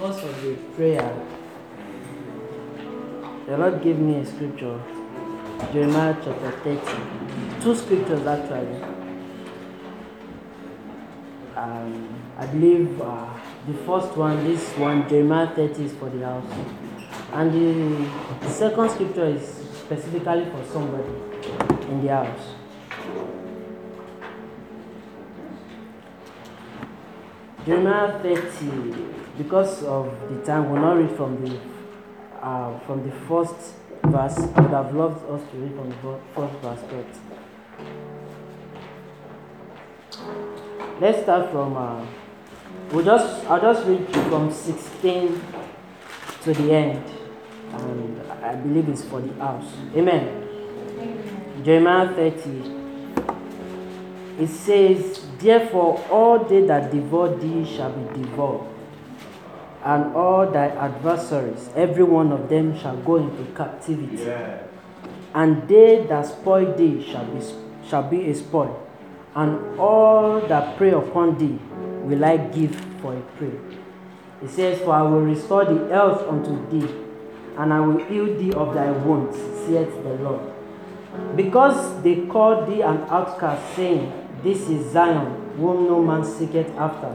because of the prayer, the Lord gave me a scripture, Jeremiah chapter 30. Two scriptures actually. I believe the first one, this one, Jeremiah 30 is for the house. And the second scripture is specifically for somebody in the house. Jeremiah 30, because of the time, we'll not read from the first verse. I would have loved us to read from the first verse, but let's start from, I'll just read from 16 to the end, and I believe it's for the house. Amen. Jeremiah 30. It says, therefore all they that devour thee shall be devoured, and all thy adversaries, every one of them shall go into captivity. Yeah. And they that spoil thee shall be a spoil, and all that prey upon thee will I give for a prey. It says, for I will restore the health unto thee, and I will heal thee of thy wounds, saith the Lord. Because they called thee an outcast, saying, this is Zion, whom no man seeketh after.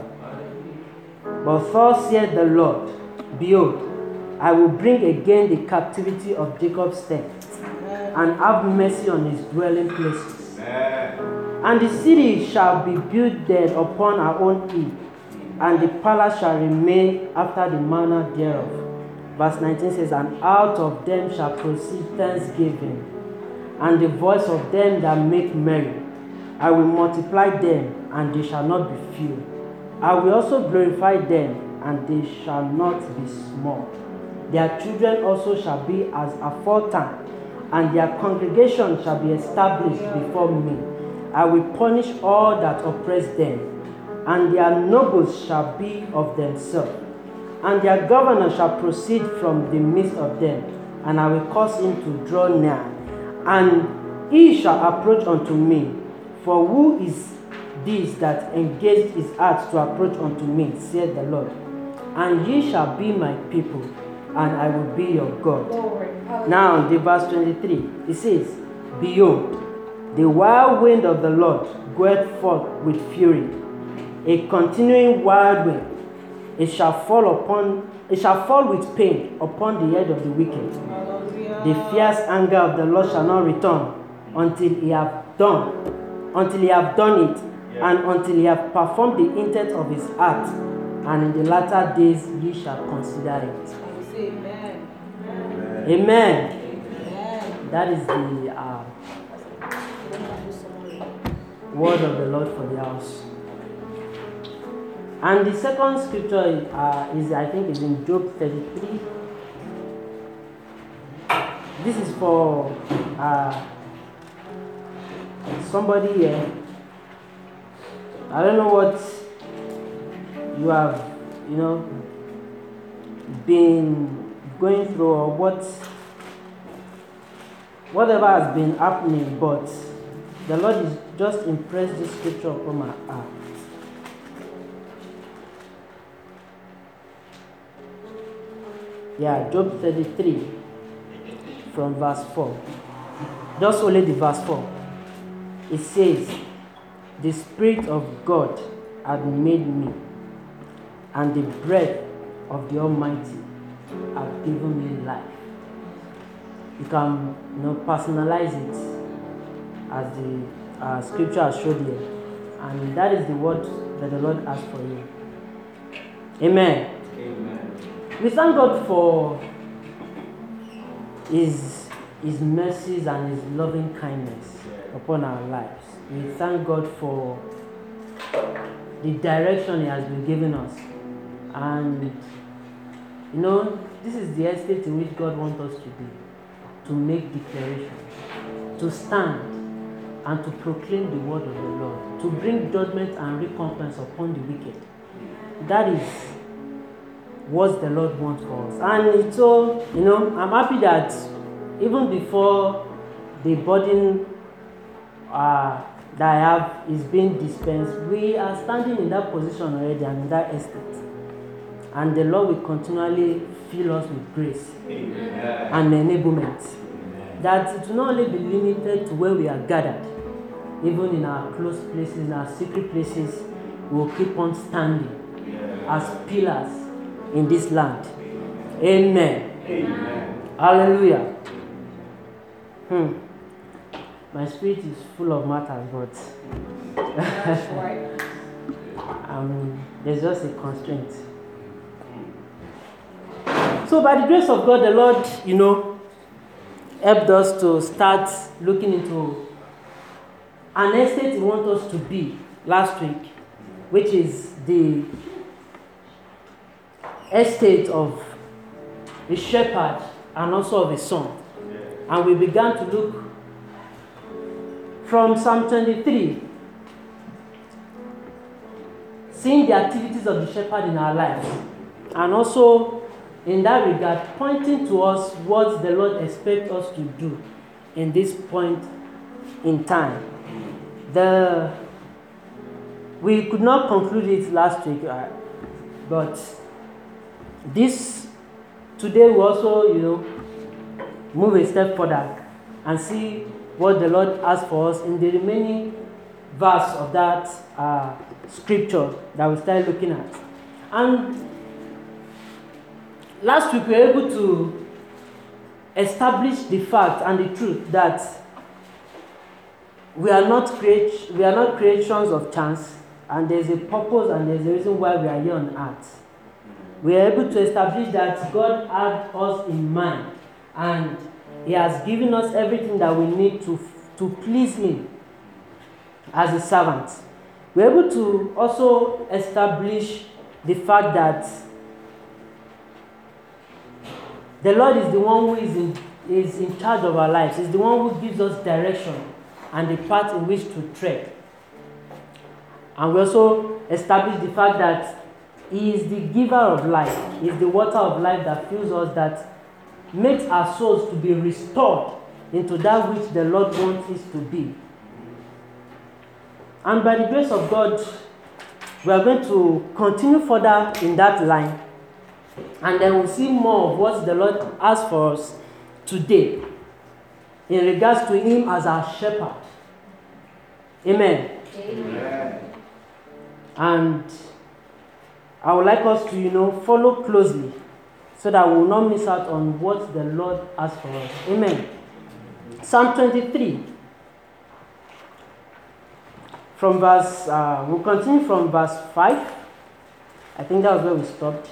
But thus saith the Lord, behold, I will bring again the captivity of Jacob's tent, and have mercy on his dwelling places. And the city shall be built dead upon her own hill, and the palace shall remain after the manner thereof. Verse 19 says, and out of them shall proceed thanksgiving, and the voice of them that make merry. I will multiply them, and they shall not be few. I will also glorify them, and they shall not be small. Their children also shall be as aforetime, and their congregation shall be established before me. I will punish all that oppress them, and their nobles shall be of themselves. And their governor shall proceed from the midst of them, and I will cause him to draw near, and he shall approach unto me. For who is this that engaged his heart to approach unto me, saith the Lord? And ye shall be my people, and I will be your God. Now, the verse 23, it says, behold, the wild wind of the Lord goeth forth with fury, a continuing wild wind. It shall fall with pain upon the head of the wicked. The fierce anger of the Lord shall not return until he have done it, and until he have performed the intent of his heart, and in the latter days ye shall consider it. Amen. Amen. Amen. That is the word of the Lord for the house. And the second scripture is in Job 33. This is for somebody here. I don't know what you have, been going through, or whatever has been happening, but the Lord is just impressed this scripture upon my heart. Yeah, Job 33 from verse 4. Just only the verse 4. It says, the Spirit of God had made me, and the breath of the Almighty had given me life. You can personalize it as the scripture has showed here. And that is the word that the Lord has for you. Amen. Amen. We thank God for His mercies and His loving kindness upon our lives. We thank God for the direction He has been giving us. And this is the estate in which God wants us to be, to make declarations, to stand and to proclaim the word of the Lord, to bring judgment and recompense upon the wicked. That is what the Lord wants for us. And so, I'm happy that even before the burden that I have is being dispensed, we are standing in that position already and in that estate. And the Lord will continually fill us with grace and enablement. That it will not only be limited to where we are gathered, even in our close places, in our secret places, we will keep on standing as pillars in this land. Amen. Hallelujah. My spirit is full of matters, but there's just a constraint. So by the grace of God, the Lord, helped us to start looking into an estate He wants us to be last week, which is the estate of a shepherd and also of a son. And we began to look from Psalm 23, seeing the activities of the shepherd in our lives, and also in that regard, pointing to us what the Lord expects us to do in this point in time. We could not conclude it last week, but today we also, move a step further and see what the Lord has for us in the remaining verse of that scripture that we started looking at. And last week we were able to establish the fact and the truth that we are not creations of chance, and there's a purpose and there's a reason why we are here on earth. We are able to establish that God had us in mind, and He has given us everything that we need to please Him as a servant. We are able to also establish the fact that the Lord is the one who is in charge of our lives. He's the one who gives us direction and the path in which to tread. And we also establish the fact that He is the giver of life. He is the water of life that fills us, that makes our souls to be restored into that which the Lord wants it to be. And by the grace of God, we are going to continue further in that line, and then we'll see more of what the Lord has for us today in regards to Him as our shepherd. Amen. Amen. And I would like us to, follow closely so that we will not miss out on what the Lord has for us. Amen. Psalm 23. We'll continue from verse 5. I think that was where we stopped.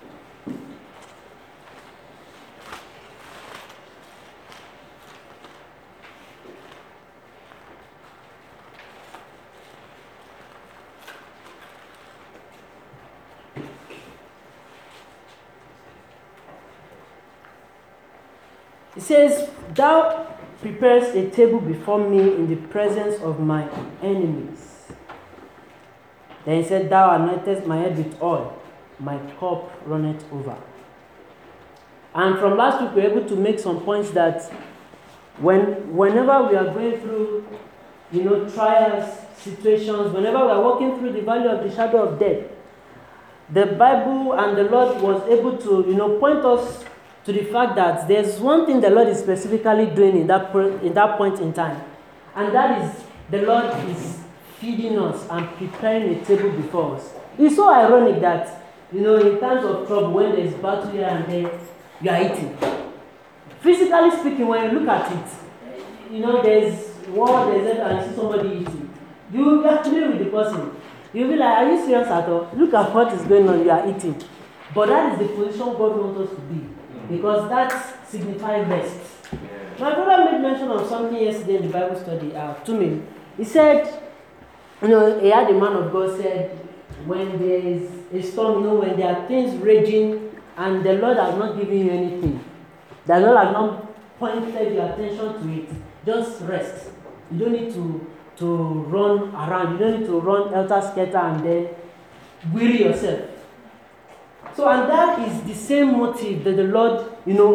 It says, Thou preparest a table before me in the presence of my enemies. Then he said, Thou anointest my head with oil, my cup runneth over. And from last week we were able to make some points that whenever we are going through, trials, situations, whenever we are walking through the valley of the shadow of death, the Bible and the Lord was able to, point us to the fact that there's one thing the Lord is specifically doing in that point in time. And that is, the Lord is feeding us and preparing a table before us. It's so ironic that, in times of trouble, when there's battle here and there, you are eating. Physically speaking, when you look at it, there's war, there's that, and you see somebody eating. You get to deal with the person. You'll be like, are you serious at all? Look at what is going on, you are eating. But that is the position God wants us to be. Because that signifies rest. My brother made mention of something yesterday in the Bible study to me. He said, he had a man of God said, when there is a storm, when there are things raging and the Lord has not given you anything, the Lord has not pointed your attention to it, just rest. You don't need to run around. You don't need to run helter-skelter and then weary yourself. So, and that is the same motive that the Lord,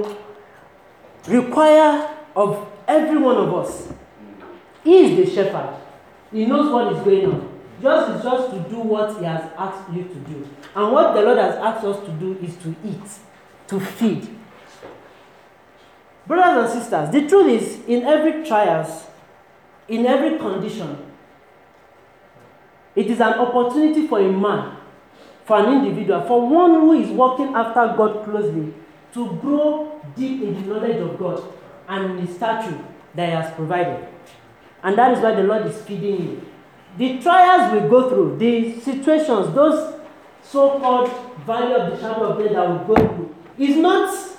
require of every one of us. He is the shepherd. He knows what is going on. Yours is just to do what He has asked you to do. And what the Lord has asked us to do is to eat, to feed. Brothers and sisters, the truth is, in every trials, in every condition, it is an opportunity for a man, for an individual, for one who is walking after God closely, to grow deep in the knowledge of God and in the stature that He has provided. And that is why the Lord is feeding you. The trials we go through, the situations, those so-called valley of the shadow of death that we go through, is not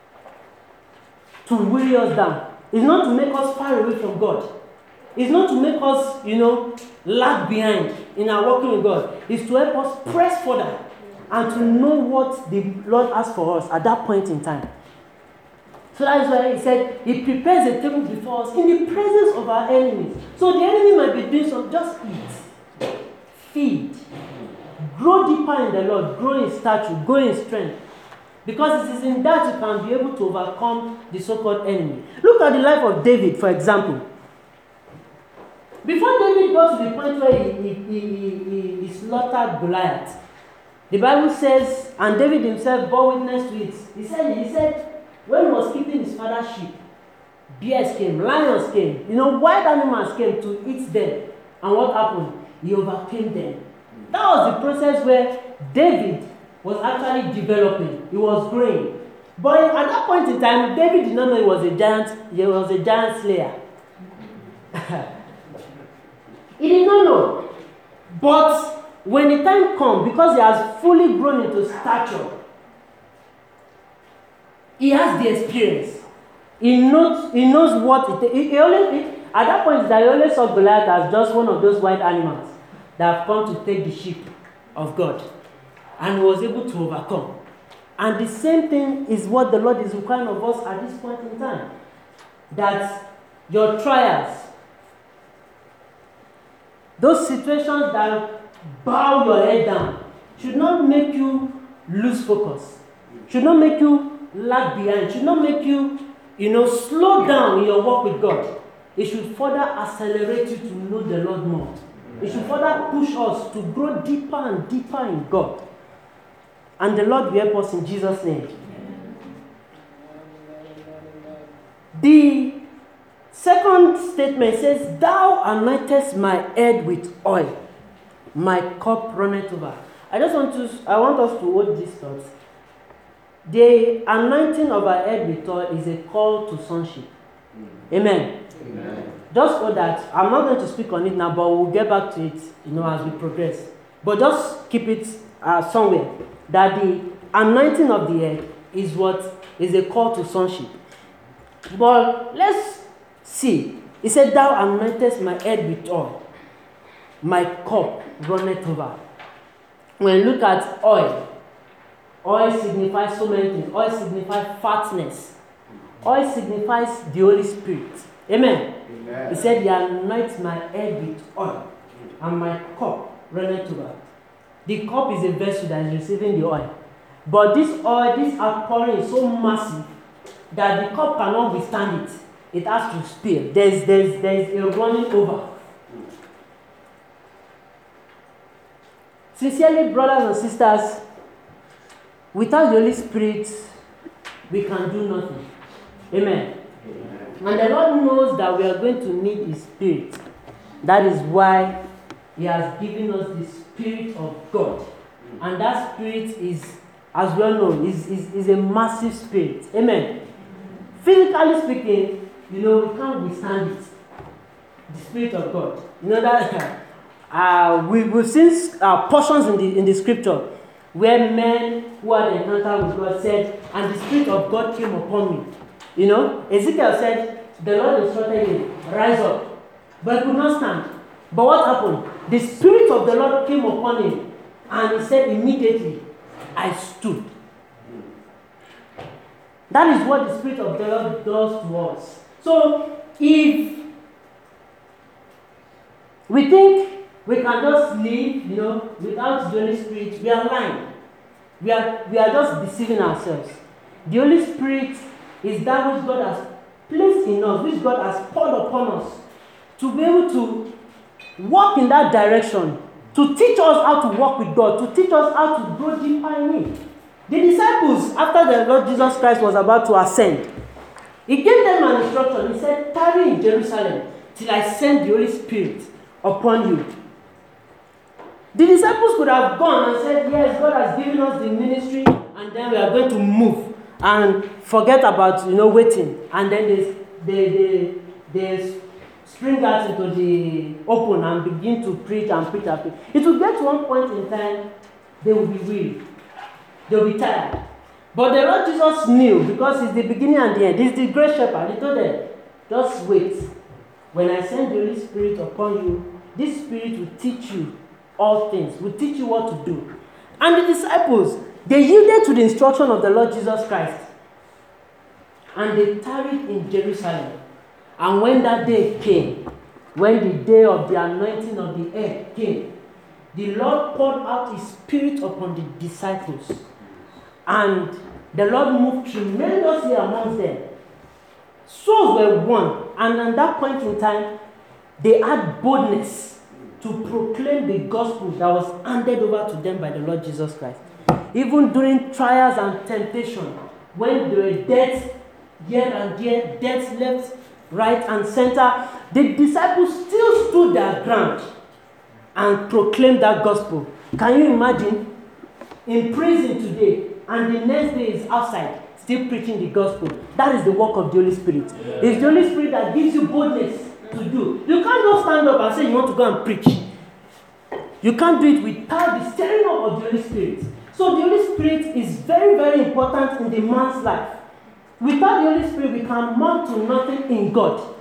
to weary us down. It's not to make us far away from God. It's not to make us, lag behind in our walking with God. It's to help us press further and to know what the Lord has for us at that point in time. So that is why He said He prepares a table before us in the presence of our enemies. So the enemy might be doing something, just eat, feed, grow deeper in the Lord, grow in stature, grow in strength. Because it is in that you can be able to overcome the so-called enemy. Look at the life of David, for example. Before David got to the point where he slaughtered Goliath, the Bible says, and David himself bore witness to it. He said, when he was keeping his father's sheep, bears came, lions came, wild animals came to eat them. And what happened? He overcame them. That was the process where David was actually developing. He was growing. But at that point in time, David did not know he was a giant slayer. He did not know. But when the time comes, because he has fully grown into stature, he has the experience. He knows what it is. At that point, he always saw Goliath as just one of those wild animals that have come to take the sheep of God. And he was able to overcome. And the same thing is what the Lord is requiring of us at this point in time. That your trials, those situations that bow your head down, should not make you lose focus. Should not make you lag behind. Should not make you, slow down in your walk with God. It should further accelerate you to know the Lord more. It should further push us to grow deeper and deeper in God. And the Lord will help us in Jesus' name. The second statement says, Thou anointest my head with oil, my cup runneth over. I want us to hold these thoughts. The anointing of our head with oil is a call to sonship. Amen. Amen. Just so that, I'm not going to speak on it now, but we'll get back to it, as we progress. But just keep it somewhere. That the anointing of the head is a call to sonship. But let's see. He said, Thou anointest my head with oil, my cup runneth over. When you look at oil signifies so many things. Oil signifies fatness. Oil signifies the Holy Spirit. Amen. Amen. He said, He anoints my head with oil, and my cup runneth over. The cup is a vessel that is receiving the oil. But this oil, this outpouring is so massive that the cup cannot withstand it. It has to spill. There's a running over. Sincerely, brothers and sisters, without the Holy Spirit, we can do nothing. Amen. And the Lord knows that we are going to need His Spirit. That is why He has given us the Spirit of God. And that Spirit is, as we all know, is a massive Spirit. Amen. Physically speaking, we can't withstand it. The Spirit of God. That we've seen portions in the scripture where men who had encounter with God said, and the Spirit of God came upon me. Ezekiel said, the Lord instructed him, rise up. But he could not stand. But what happened? The Spirit of the Lord came upon him, and he said, immediately, I stood. That is what the Spirit of the Lord does to us. So, if we think we can just live, without the Holy Spirit, we are lying. We are just deceiving ourselves. The Holy Spirit is that which God has placed in us, which God has poured upon us, to be able to walk in that direction to teach us how to walk with God, to teach us how to grow deeper in Him. The disciples, after the Lord Jesus Christ was about to ascend, He gave them an instruction. He said, tarry in Jerusalem till I send the Holy Spirit upon you. The disciples could have gone and said, yes, God has given us the ministry, and then we are going to move and forget about, waiting. And then they spring out into the open and begin to preach and preach and preach. It will get to one point in time, they will be weary. They will be tired. But the Lord Jesus knew, because He's the beginning and the end. He's the great shepherd. He told them, just wait. When I send the Holy Spirit upon you, this Spirit will teach you all things, will teach you what to do. And the disciples, they yielded to the instruction of the Lord Jesus Christ. And they tarried in Jerusalem. And when that day came, when the day of the anointing of the head came, the Lord poured out His Spirit upon the disciples. And the Lord moved tremendously amongst them. Souls were won. And at that point in time, they had boldness to proclaim the gospel that was handed over to them by the Lord Jesus Christ. Even during trials and temptation, when there were deaths here and there, deaths left, right and center, the disciples still stood their ground and proclaimed that gospel. Can you imagine? In prison today, and the next day is outside, still preaching the gospel. That is the work of the Holy Spirit. Yeah. It's the Holy Spirit that gives you boldness to do. You can't just stand up and say you want to go and preach. You can't do it without the stirring up of the Holy Spirit. So the Holy Spirit is very, very important in the man's life. Without the Holy Spirit, we can amount to nothing in God.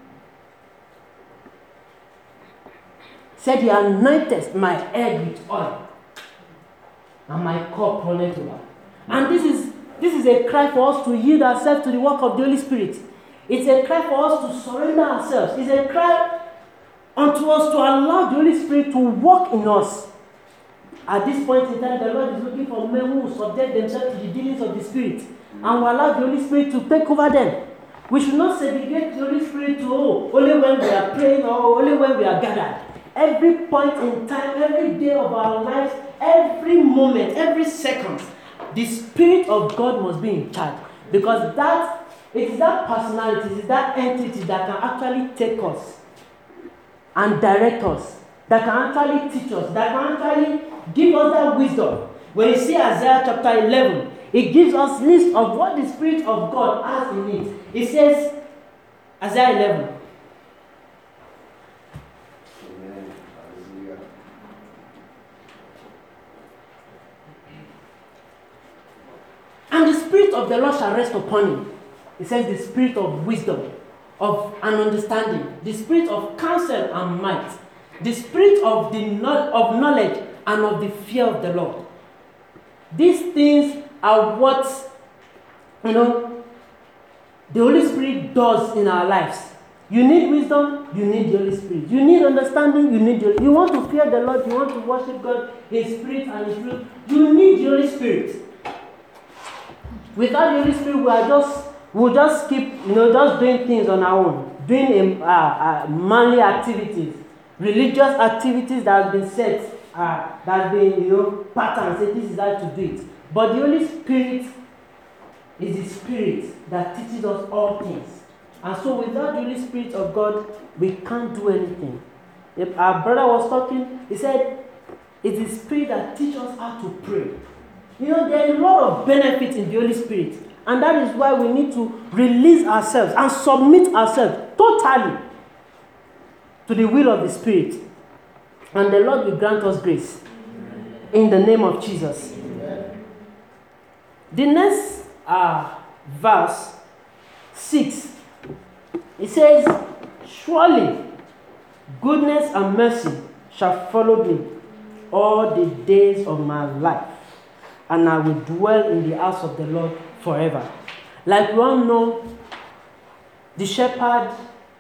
Said, He anointed my head with oil, and my cup runneth over. And this is a cry for us to yield ourselves to the work of the Holy Spirit. It's a cry for us to surrender ourselves. It's a cry unto us to allow the Holy Spirit to work in us. At this point in time, the Lord is looking for men who will subject themselves to the dealings of the Spirit and will allow the Holy Spirit to take over them. We should not segregate the Holy Spirit to only when we are praying or only when we are gathered. Every point in time, every day of our lives, every moment, every second, the Spirit of God must be in charge. Because it is that personality, it is that entity that can actually take us and direct us, that can actually teach us, that can actually give us that wisdom. When you see Isaiah chapter 11, it gives us list of what the Spirit of God has in it. It says, Isaiah 11. And the Spirit of the Lord shall rest upon him. It says the Spirit of wisdom, of an understanding, the Spirit of counsel and might, the Spirit of knowledge and of the fear of the Lord. These things are what, the Holy Spirit does in our lives. You need wisdom, you need the Holy Spirit. You need understanding, you need you want to fear the Lord, you want to worship God in spirit and in truth, you need the Holy Spirit. Without the Holy Spirit, we'll just keep, just doing things on our own, doing manly activities, religious activities that have been set, that have been, patterns, say this is how to do it. But the Holy Spirit is the Spirit that teaches us all things. And so without the Holy Spirit of God, we can't do anything. If our brother was talking, he said, it's the Spirit that teaches us how to pray. There are a lot of benefits in the Holy Spirit. And that is why we need to release ourselves and submit ourselves totally to the will of the Spirit. And the Lord will grant us grace. In the name of Jesus. The next verse 6, it says, surely goodness and mercy shall follow me all the days of my life, and I will dwell in the house of the Lord forever. Like we all know, the shepherd,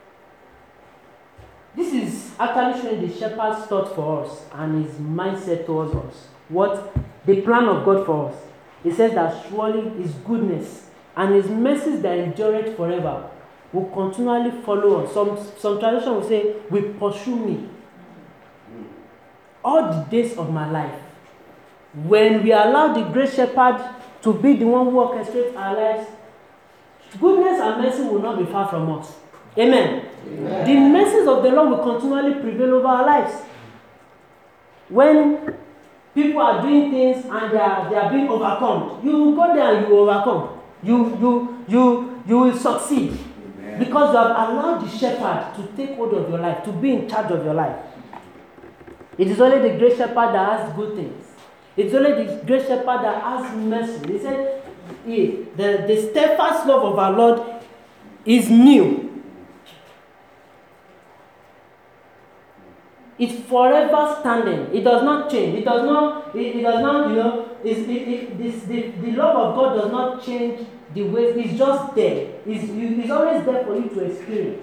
this is actually showing the shepherd's thought for us and his mindset towards us. What the plan of God for us. He says that surely his goodness and his mercies that endure forever will continually follow us. Some tradition will say, will pursue me. all the days of my life. When we allow the great shepherd to be the one who orchestrates our lives, goodness and mercy will not be far from us. Amen. Amen. The mercies of the Lord will continually prevail over our lives. When people are doing things and they are being overcome, you will go there and you will overcome. You will succeed. Amen. Because you have allowed the shepherd to take hold of your life, to be in charge of your life. It is only the great shepherd that has good things. It's only the great shepherd that has mercy. He said, the steadfast love of our Lord is new. It's forever standing. It does not change. It does not, the love of God does not change the ways. It's just there. It's always there for you to experience.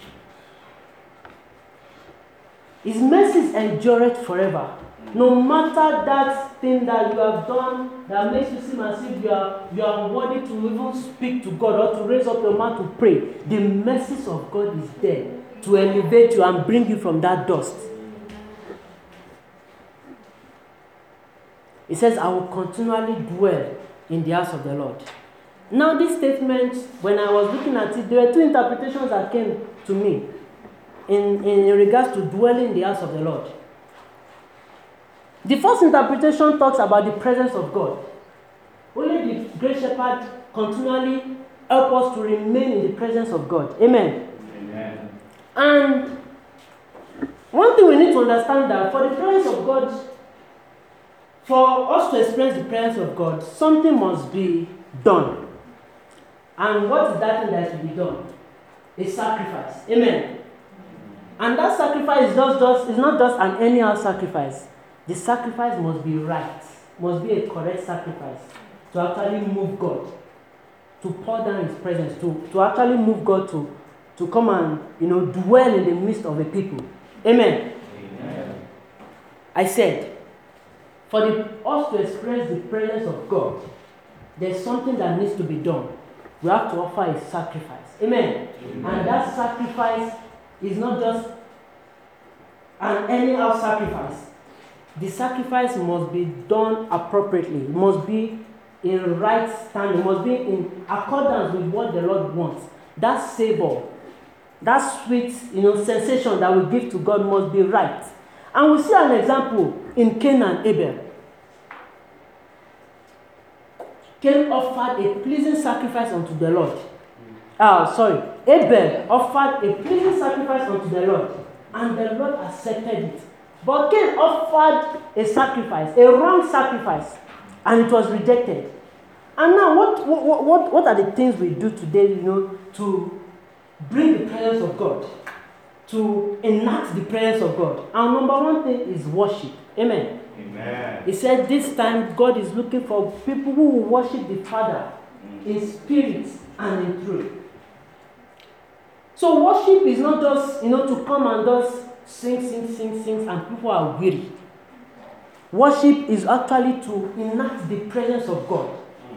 His mercies endure forever. No matter that thing that you have done that makes you seem as if you are worthy to even speak to God or to raise up your mouth to pray, the mercies of God is there to elevate you and bring you from that dust. It says, I will continually dwell in the house of the Lord. Now this statement, when I was looking at it, there were two interpretations that came to me in regards to dwelling in the house of the Lord. The first interpretation talks about the presence of God. Only the great shepherd continually help us to remain in the presence of God. Amen. Amen. And one thing we need to understand that for the presence of God, for us to experience the presence of God, something must be done. And what is that thing that should be done? A sacrifice. Amen. And that sacrifice is not just an anyhow sacrifice. The sacrifice must be right, must be a correct sacrifice to actually move God, to pour down His presence, to actually move God to come and dwell in the midst of the people. Amen. Amen. I said, for us to experience the presence of God, there's something that needs to be done. We have to offer a sacrifice. Amen. Amen. And that sacrifice is not just an anyhow sacrifice. The sacrifice must be done appropriately. It must be in right standing. It must be in accordance with what the Lord wants. That savor, that sweet, sensation that we give to God must be right. And we see an example in Cain and Abel. Cain offered a pleasing sacrifice unto the Lord. Abel offered a pleasing sacrifice unto the Lord, and the Lord accepted it. But Cain offered a sacrifice, a wrong sacrifice, and it was rejected. And now, what are the things we do today, to bring the presence of God, to enact the presence of God? And number one thing is worship. Amen. Amen. He said this time God is looking for people who will worship the Father in spirit and in truth. So worship is not just, to come and just sing, and people are weary. Worship is actually to enact the presence of God.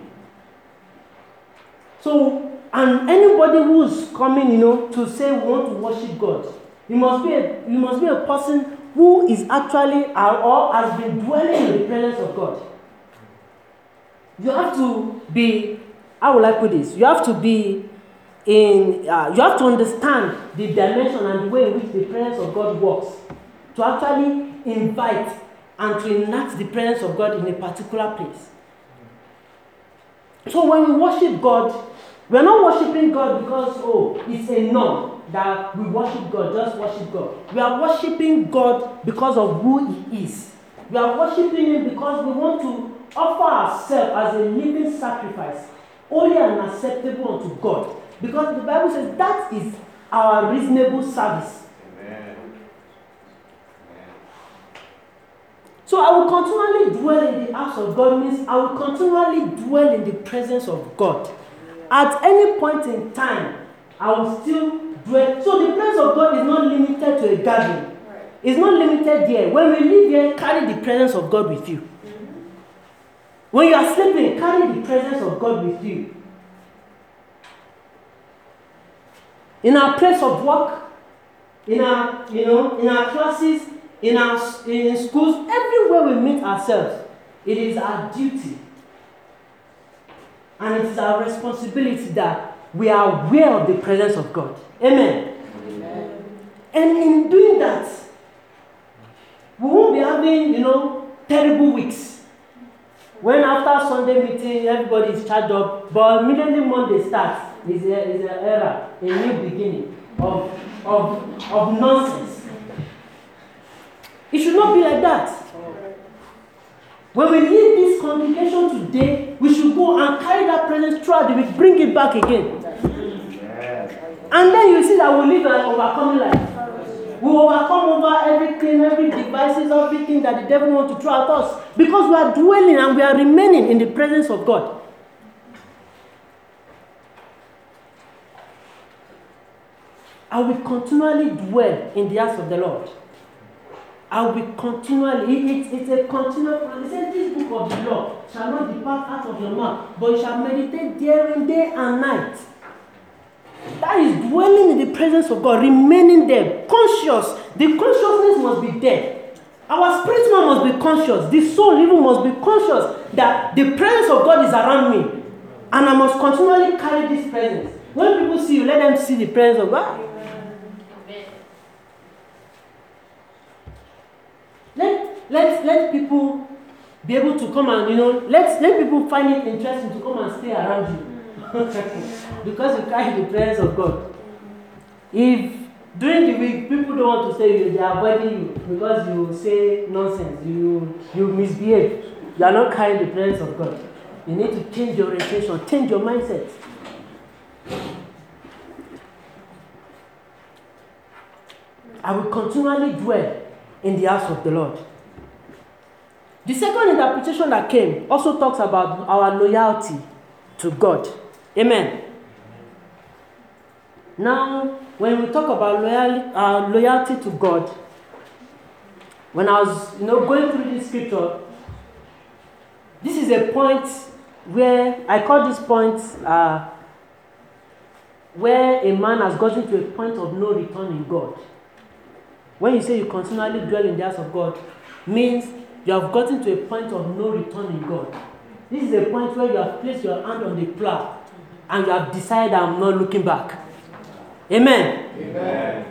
So, and anybody who's coming, to say we want to worship God, you must be a person who is actually or has been dwelling in the presence of God. You have to be, how will I put this? You have to be you have to understand the dimension and the way in which the presence of God works, to actually invite and to enact the presence of God in a particular place. So when we worship God, we are not worshiping God because, it's a norm that we worship God, just worship God. We are worshiping God because of who He is. We are worshiping Him because we want to offer ourselves as a living sacrifice, holy and acceptable unto God. Because the Bible says that is our reasonable service. Amen. So I will continually dwell in the house of God means I will continually dwell in the presence of God. At any point in time, I will still dwell. So the presence of God is not limited to a gathering. It's not limited there. When we live here, carry the presence of God with you. When you are sleeping, carry the presence of God with you. In our place of work, in our classes, in schools, everywhere we meet ourselves, it is our duty and it is our responsibility that we are aware of the presence of God. Amen. Amen. And in doing that, we won't be having, terrible weeks. When after Sunday meeting, everybody is charged up, but immediately Monday starts, is an era, a new beginning of nonsense. It should not be like that. When we leave this congregation today, we should go and carry that presence throughout the week, bring it back again. And then you see that we live an overcoming life. We overcome over everything, every devices, everything that the devil wants to throw at us. Because we are dwelling and we are remaining in the presence of God. I will continually dwell in the house of the Lord. I will continually, it's a continual process. It says, this book of the law shall not depart out of your mouth, but you shall meditate therein day and night. That is dwelling in the presence of God, remaining there, conscious. The consciousness must be there. Our spirit man must be conscious. The soul even must be conscious that the presence of God is around me. And I must continually carry this presence. When people see you, let them see the presence of God. Let people be able to come and, let people find it interesting to come and stay around you. Because you carry the presence of God. If during the week people don't want to stay with you, they are avoiding you because you say nonsense, you misbehave, you are not carrying the presence of God. You need to change your orientation, change your mindset. I will continually dwell in the house of the Lord. The second interpretation that came also talks about our loyalty to God. Amen. Now, when we talk about loyalty to God, when I was going through this scripture, this is a point where I call this point where a man has gotten to a point of no return in God. When you say you continually dwell in the house of God, means you have gotten to a point of no return in God. This is a point where you have placed your hand on the plow and you have decided I'm not looking back. Amen. Amen.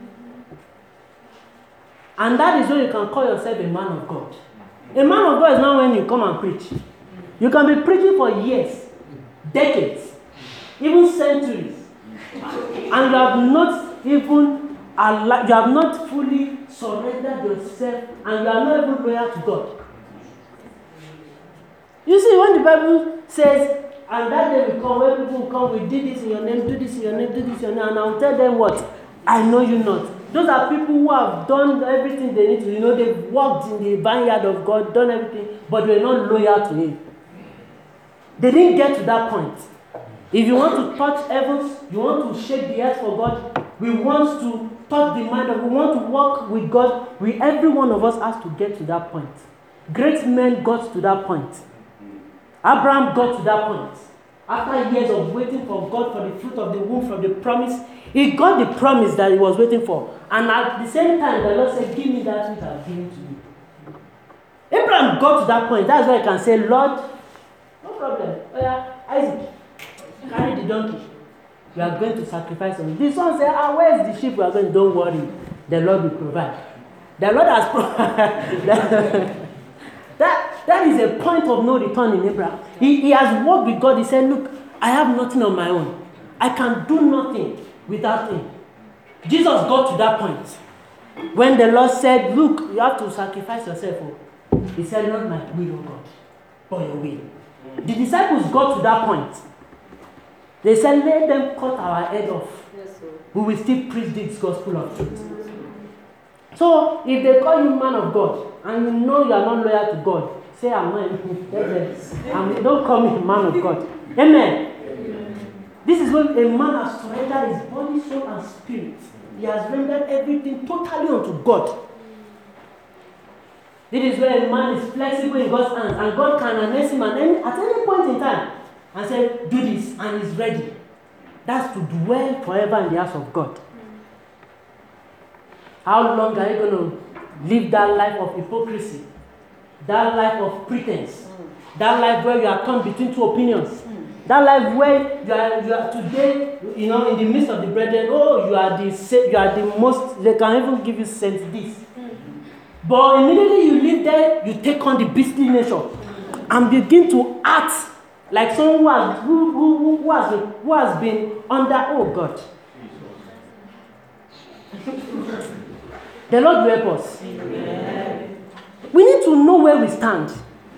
And that is when you can call yourself a man of God. A man of God is not when you come and preach. You can be preaching for years, decades, even centuries, and you have not even you have not fully surrendered yourself, and you are not even loyal to God. You see, when the Bible says, and that day will come, when people will come, we did this in your name, do this in your name, do this in your name, and I will tell them what? I know you not. Those are people who have done everything they need to. They've walked in the vineyard of God, done everything, but they are not loyal to Him. They didn't get to that point. If you want to touch heavens, you want to shake the earth for God, we want to touch the mind of, we want to walk with God, every one of us has to get to that point. Great men got to that point. Abraham got to that point. After years of waiting for God for the fruit of the womb, for the promise, he got the promise that he was waiting for. And at the same time, the Lord said, give me that which I have given to you. Abraham got to that point. That's why I can say, Lord, no problem. Oh yeah, Isaac, carry the donkey. We are going to sacrifice on it. The son said, where is the sheep we are going? Don't worry. The Lord will provide. The Lord has provided. That is a point of no return in Abraham. He has walked with God. He said, look, I have nothing on my own. I can do nothing without Him. Jesus got to that point. When the Lord said, look, you have to sacrifice yourself. He said, not my will, O God, but your will. The disciples got to that point. They said, let them cut our head off. Yes, we will still preach this gospel of truth. So, if they call you man of God, and you know you are not loyal to God, say, I'm not. Don't call me man of God. Amen. This is when a man has surrendered his body, soul, and spirit. He has rendered everything totally unto God. This is where a man is flexible in God's hands, and God can announce him at any point in time and say, do this, and he's ready. That's to dwell forever in the house of God. How long are you going to live that life of hypocrisy, that life of pretense, that life where you are torn between two opinions, that life where you are today, in the midst of the brethren, you are the most, they can even give you sense this. But immediately you live there, you take on the beastly nature and begin to act like someone who has been under, oh God. The Lord will help us. Amen. We need to know where we stand.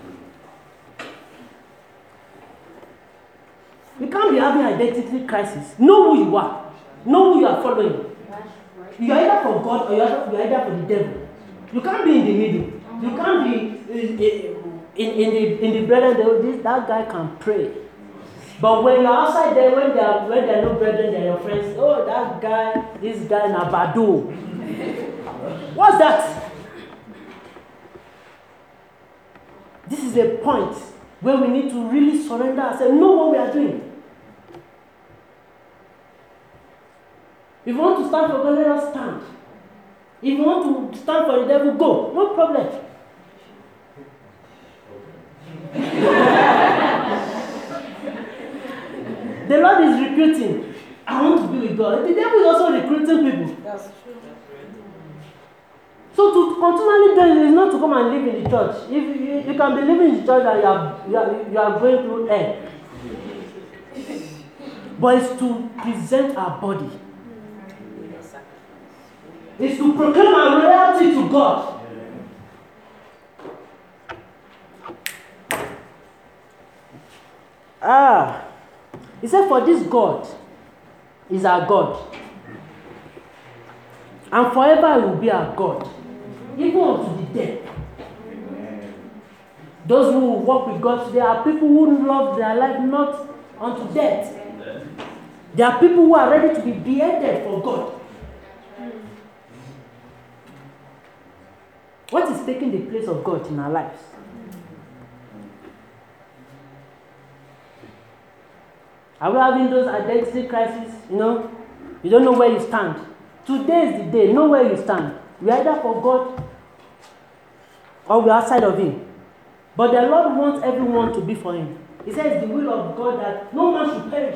We can't be having identity crisis. Know who you are. Know who you are following. You are either for God or you are either for the devil. You can't be in the middle. You can't be in the brethren. That guy can pray. But when you're outside there, when there are no brethren, they are your friends. Oh, that guy, this guy in Abado. What's that? This is a point where we need to really surrender ourselves, know what we are doing. If you want to stand for God, let us stand. If you want to stand for the devil, go. No problem. The Lord is recruiting. I want to be with God. The devil is also recruiting people. That's true. So to continually do it is not to come and live in the church. If you can be living in the church and you are going through hell. But it's to present our body. It's to proclaim our loyalty to God. He said, for this God is our God. And forever he will be our God. Even unto the death. Those who walk with God today are people who love their life not unto death. There are people who are ready to be beheaded for God. What is taking the place of God in our lives? Are we having those identity crises? You don't know where you stand. Today is the day. Know where you stand. We are either for God or we are outside of Him. But the Lord wants everyone to be for Him. He says the will of God that no man should perish.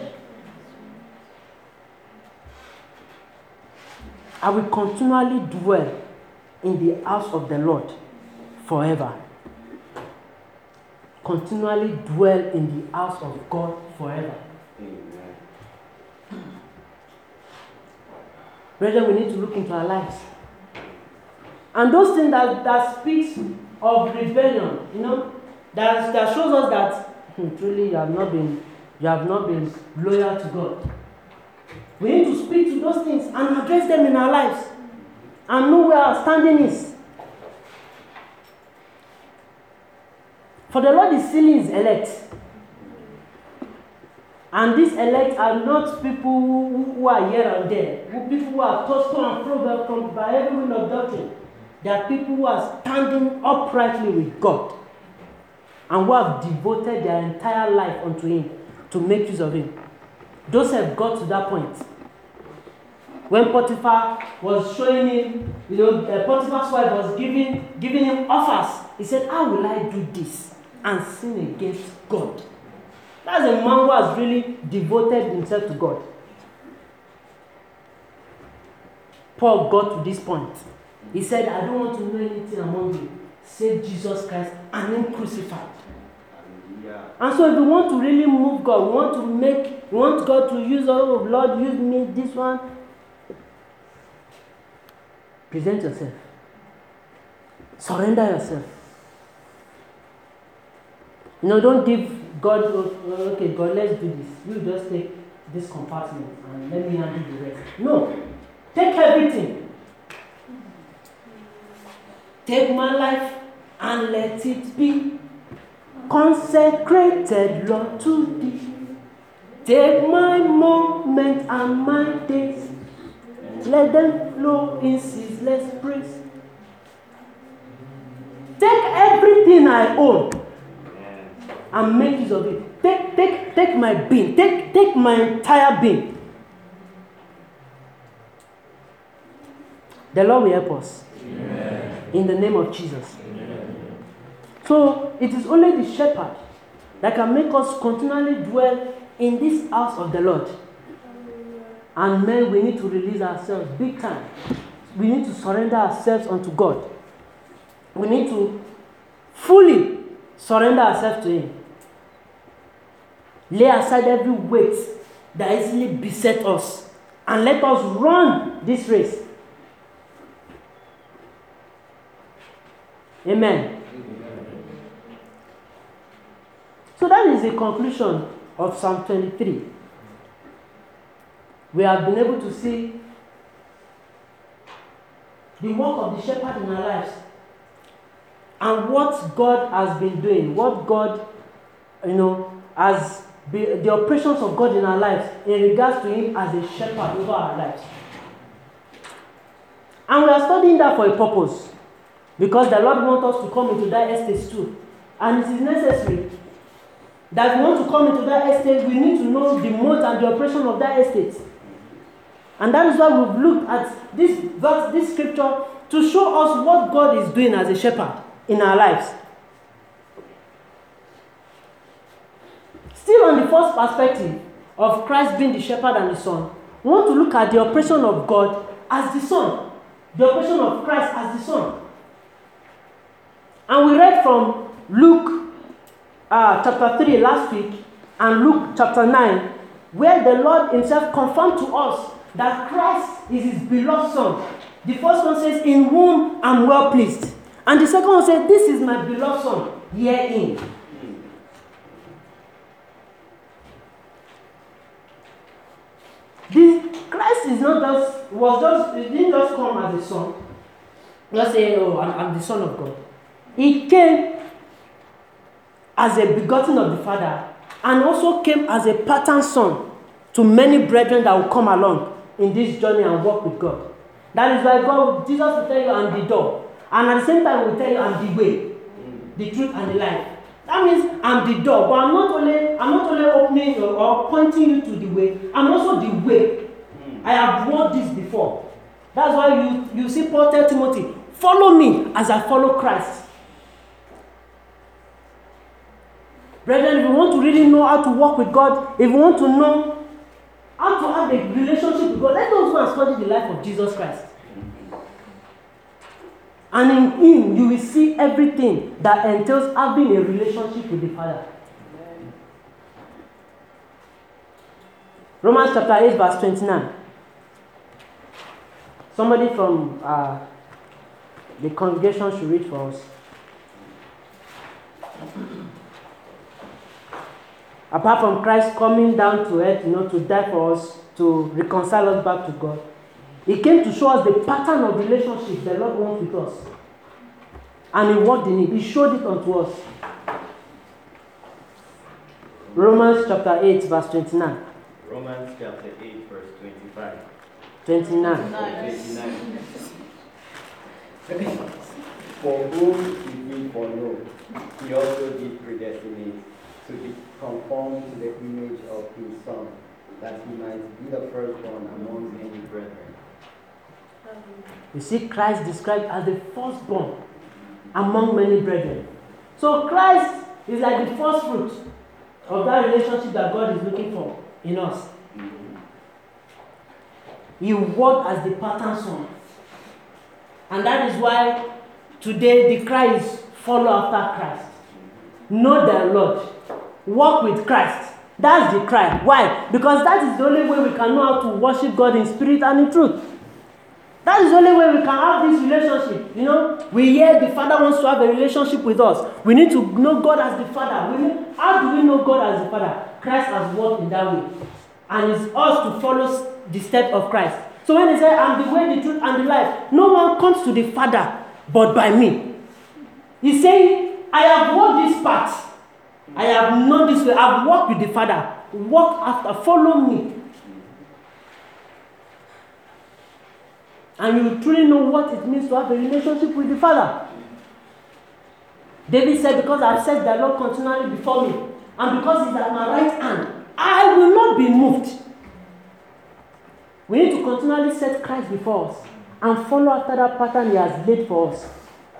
I will continually dwell in the house of the Lord forever. Continually dwell in the house of God forever. Amen. Brethren, we need to look into our lives. And those things that speaks of rebellion, that shows us that truly you have not been loyal to God. We need to speak to those things and address them in our lives and know where our standing is. For the Lord is sealing His elect. And these elect are not people who are here and there, people who are tossed to and fro by every wind of doctrine. They are people who are standing uprightly with God and who have devoted their entire life unto Him to make use of Him. Joseph got to that point. When Potiphar was showing him, Potiphar's wife was giving him offers. He said, how will I do this and sin against God? That's a man who has really devoted himself to God. Paul got to this point. He said, I don't want to know anything among you save Jesus Christ and Him crucified. And so if we want to really move God, we want God to use, Lord, use me, this one. Present yourself. Surrender yourself. Don't give God, okay, God, let's do this. You just take this compartment and let me handle the rest. No. Take everything. Take my life and let it be consecrated, Lord, to Thee. Take my moments and my days. Let them flow in ceaseless praise. Take everything I own and make use of it. Take my being. Take my entire being. The Lord will help us. Amen. in the name of Jesus. So it is only the shepherd that can make us continually dwell in this house of the Lord. And men, we need to release ourselves big time. We need to surrender ourselves unto God. We need to fully surrender ourselves to Him. Lay aside every weight that easily beset us, and let us run this race. Amen. So that is the conclusion of Psalm 23. We have been able to see the work of the shepherd in our lives and what God has been doing, what God, has been, the operations of God in our lives in regards to Him as a shepherd over our lives. And we are studying that for a purpose, because the Lord wants us to come into that estate too. And it is necessary that we want to come into that estate, we need to know the mode and the operation of that estate. And that is why we've looked at this verse, this scripture, to show us what God is doing as a shepherd in our lives. Still on the first perspective of Christ being the shepherd and the son, we want to look at the operation of God as the son, the operation of Christ as the son. And we read from Luke chapter 3 last week and Luke chapter 9, where the Lord Himself confirmed to us that Christ is His beloved Son. The first one says, in whom I'm well pleased. And the second one says, this is my beloved Son, hear Him. Christ is not just, it didn't just come as a son. Just say, oh, I'm the Son of God. He came as a begotten of the Father, and also came as a pattern son to many brethren that will come along in this journey and walk with God. That is why Jesus will tell you, I'm the door. And at the same time, He will tell you, I'm the way, the truth, and the life. That means I'm the door, but I'm not only opening or pointing you to the way, I'm also the way. I have walked this before. That's why you see Paul tell Timothy, follow me as I follow Christ. Brethren, if you want to really know how to walk with God, if you want to know how to have a relationship with God, let us go and study the life of Jesus Christ. And in Him, you will see everything that entails having a relationship with the Father. Romans chapter 8, verse 29. Somebody from the congregation should read for us. Apart from Christ coming down to earth, to die for us, to reconcile us back to God, He came to show us the pattern of relationship the Lord wants with us. And He worked in it. He showed it unto us. Romans chapter 8, verse 29. Romans chapter 8, verse 25. 29. 29. For whom He did foreknow, He also did predestinate to be conformed to the image of His Son, that He might be the firstborn among many brethren. You see Christ described as the firstborn among many brethren. So Christ is like the first fruit of that relationship that God is looking for in us. He walked as the pattern son. And that is why today the cry is follow after Christ. Know the Lord. Walk with Christ. That's the cry. Why? Because that is the only way we can know how to worship God in spirit and in truth. That is the only way we can have this relationship. We hear the Father wants to have a relationship with us. We need to know God as the Father. How do we know God as the Father? Christ has walked in that way. And it's us to follow the steps of Christ. So when He said, I'm the way, the truth, and the life, no one comes to the Father but by me. He's saying, I have walked this path. I have known this way. I've walked with the Father. Walk after. Follow me. And you truly know what it means to have a relationship with the Father. David said, because I've set the Lord continually before me, and because He's at my right hand, I will not be moved. We need to continually set Christ before us and follow after that pattern He has laid for us.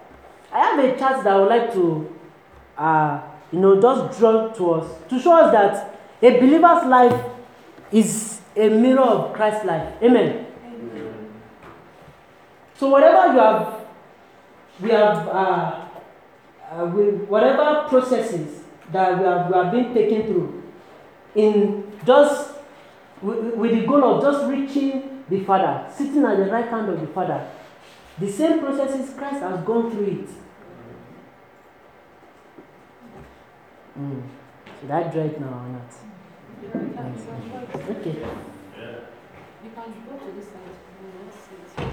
I have a chart that I would like to, just draw to us to show us that a believer's life is a mirror of Christ's life. Amen. So whatever whatever processes that we have been taken through, in just with the goal of just reaching the Father, sitting at the right hand of the Father, the same processes Christ has gone through it. Should I draw it now or not? Okay. You can go to this side.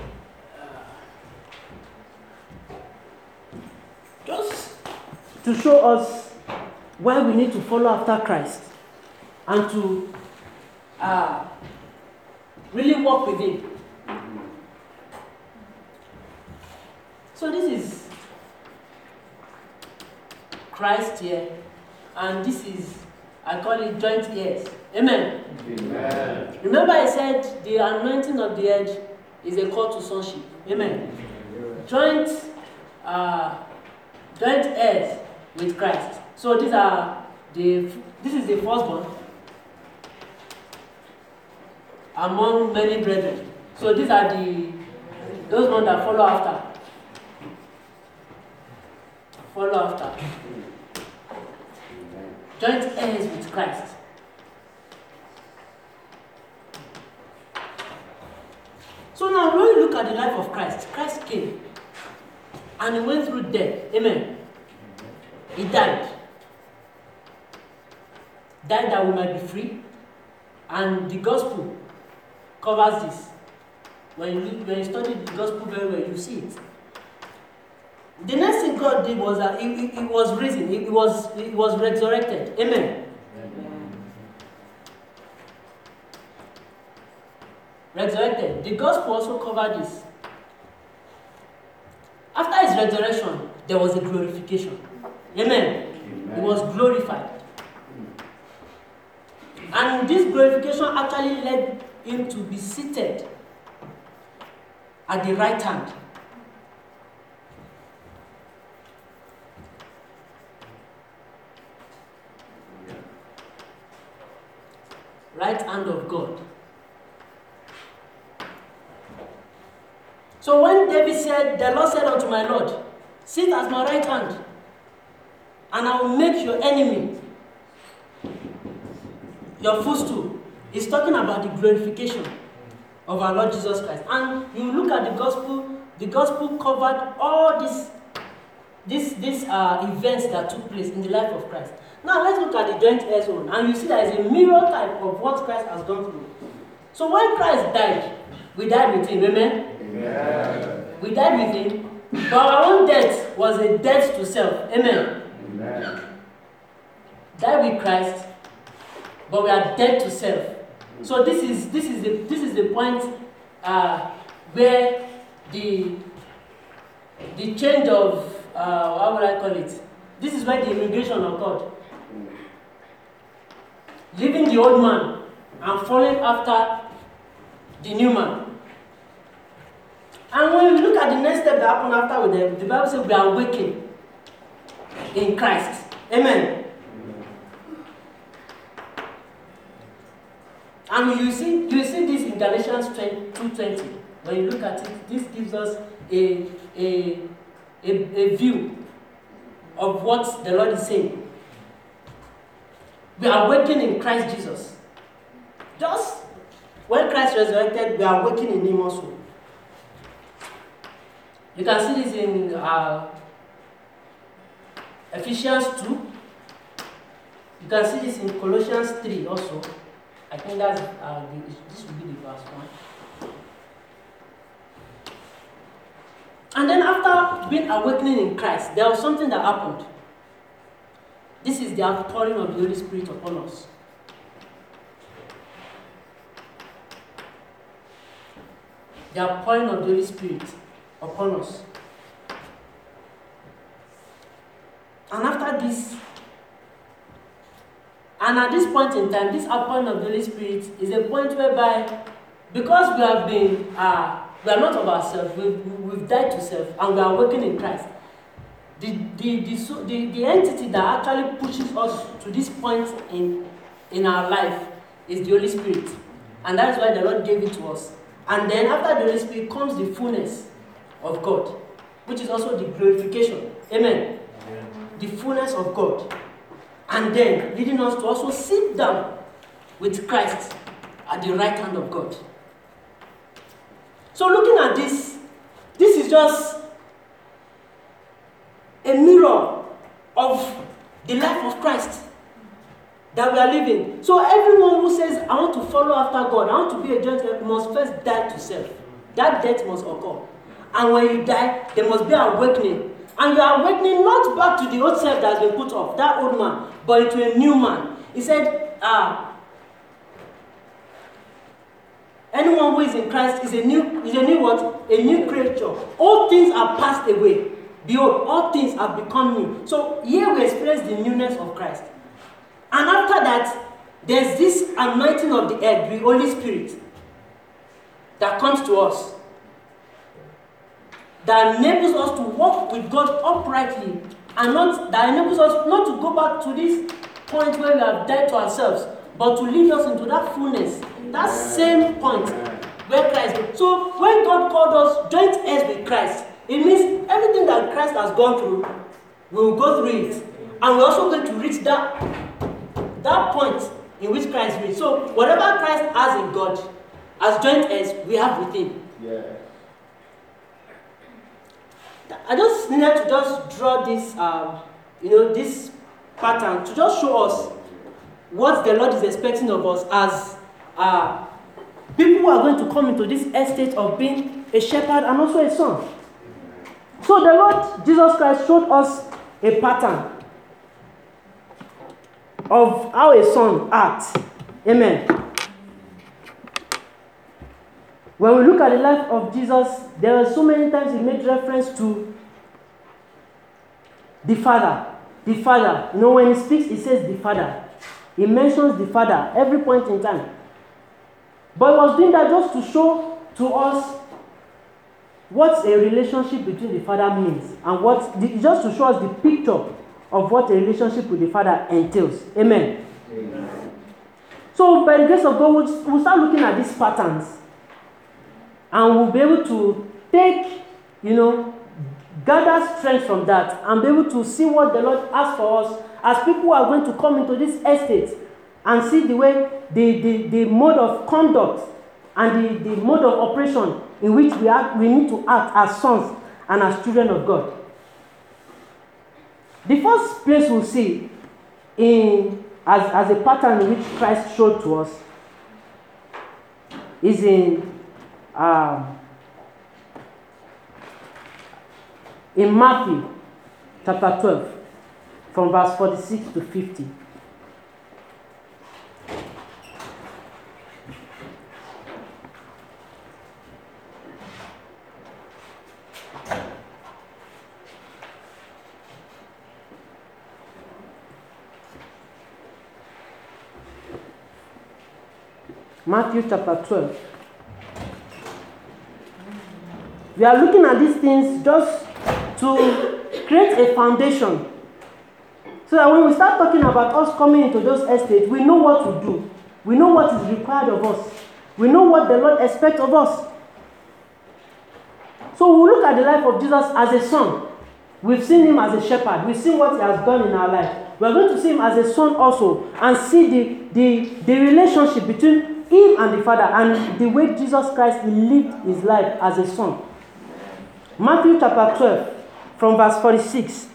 Just to show us why we need to follow after Christ and to really walk with Him. So this is Christ here, and this is, I call it joint heirs. Amen. Amen. Remember I said the anointing of the head is a call to sonship. Amen. Joint heirs with Christ. So this is the firstborn among many brethren. So these are those ones that follow after. Joint heirs with Christ. So now when you look at the life of Christ, Christ came and He went through death. Amen. He died. Died that we might be free. And the gospel covers this. When you study the gospel very well, you see it. The next thing God did was that He was risen. He was resurrected. Amen. Resurrected. The gospel also covered this. After His resurrection, there was a glorification. Amen. He was glorified. And this glorification actually led Him to be seated at the right hand. Right hand of God. So when David said, the Lord said unto my Lord, sit at my right hand, and I will make your enemy your footstool. He's talking about the glorification of our Lord Jesus Christ. And you look at the gospel covered all these events that took place in the life of Christ. Now let's look at the joint heirs one, and you see that it's a mirror type of what Christ has gone through. So when Christ died, we died with Him. Amen? Amen. We died with Him, but our own death was a death to self. Amen? Amen. Died with Christ, but we are dead to self. So this is the point where the change of how would I call it? This is where the immigration occurred. Leaving the old man and following after the new man. And when we look at the next step that happened after with them, the Bible says we are awakened in Christ. Amen. And you see this in Galatians 2:20. When you look at it, this gives us a view of what the Lord is saying. We are awakened in Christ Jesus. Just when Christ resurrected, we are awakened in Him also. You can see this in Ephesians 2. You can see this in Colossians 3 also. I think that's this will be the verse 1. And then after being awakening in Christ, there was something that happened. This is the outpouring of the Holy Spirit upon us. The outpouring of the Holy Spirit upon us. And after this, and at this point in time, this outpouring of the Holy Spirit is a point whereby, because we have been, we are not of ourselves, we've died to self, and we are working in Christ. the entity that actually pushes us to this point in our life is the Holy Spirit. And that's why the Lord gave it to us. And then after the Holy Spirit comes the fullness of God, which is also the glorification. Amen. The fullness of God. And then leading us to also sit down with Christ at the right hand of God. So looking at this is just a mirror of the life of Christ that we are living. So everyone who says, I want to follow after God, I want to be a joint heir, must first die to self. That death must occur. And when you die, there must be an awakening. And you are awakening not back to the old self that has been put off, that old man, but into a new man. He said, anyone who is in Christ is a new what? A new creature. All things are passed away. Behold, all things have become new. So here we experience the newness of Christ. And after that, there's this anointing of the earth, the Holy Spirit, that comes to us, that enables us to walk with God uprightly, and that enables us not to go back to this point where we have died to ourselves, but to lead us into that fullness, that same point where Christ is. So when God called us joint heirs with Christ, it means everything that Christ has gone through, we will go through it. And we're also going to reach that point in which Christ reached. So whatever Christ has in God, as joint heirs, we have with him. Yeah. I just needed to just draw this, this pattern to just show us what the Lord is expecting of us as people who are going to come into this estate of being a shepherd and also a son. So the Lord Jesus Christ showed us a pattern of how a son acts. Amen. When we look at the life of Jesus, there are so many times he made reference to the Father. The Father. When he speaks, he says the Father. He mentions the Father every point in time. But he was doing that just to show to us what a relationship between the Father means, and just to show us the picture of what a relationship with the Father entails. Amen. Amen. So by the grace of God, we'll start looking at these patterns, and we'll be able to take, gather strength from that, and be able to see what the Lord has for us as people who are going to come into this estate and see the way, the mode of conduct and the mode of operation in which we need to act as sons and as children of God. The first place we'll see as a pattern in which Christ showed to us is in Matthew chapter 12, from verse 46 to 50. Matthew chapter 12. We are looking at these things just to create a foundation, so that when we start talking about us coming into those estates, we know what to do. We know what is required of us. We know what the Lord expects of us. So we look at the life of Jesus as a son. We've seen him as a shepherd. We've seen what he has done in our life. We're going to see him as a son also, and see the relationship between him and the Father, and the way Jesus Christ lived his life as a son. Matthew chapter 12, from verse 46.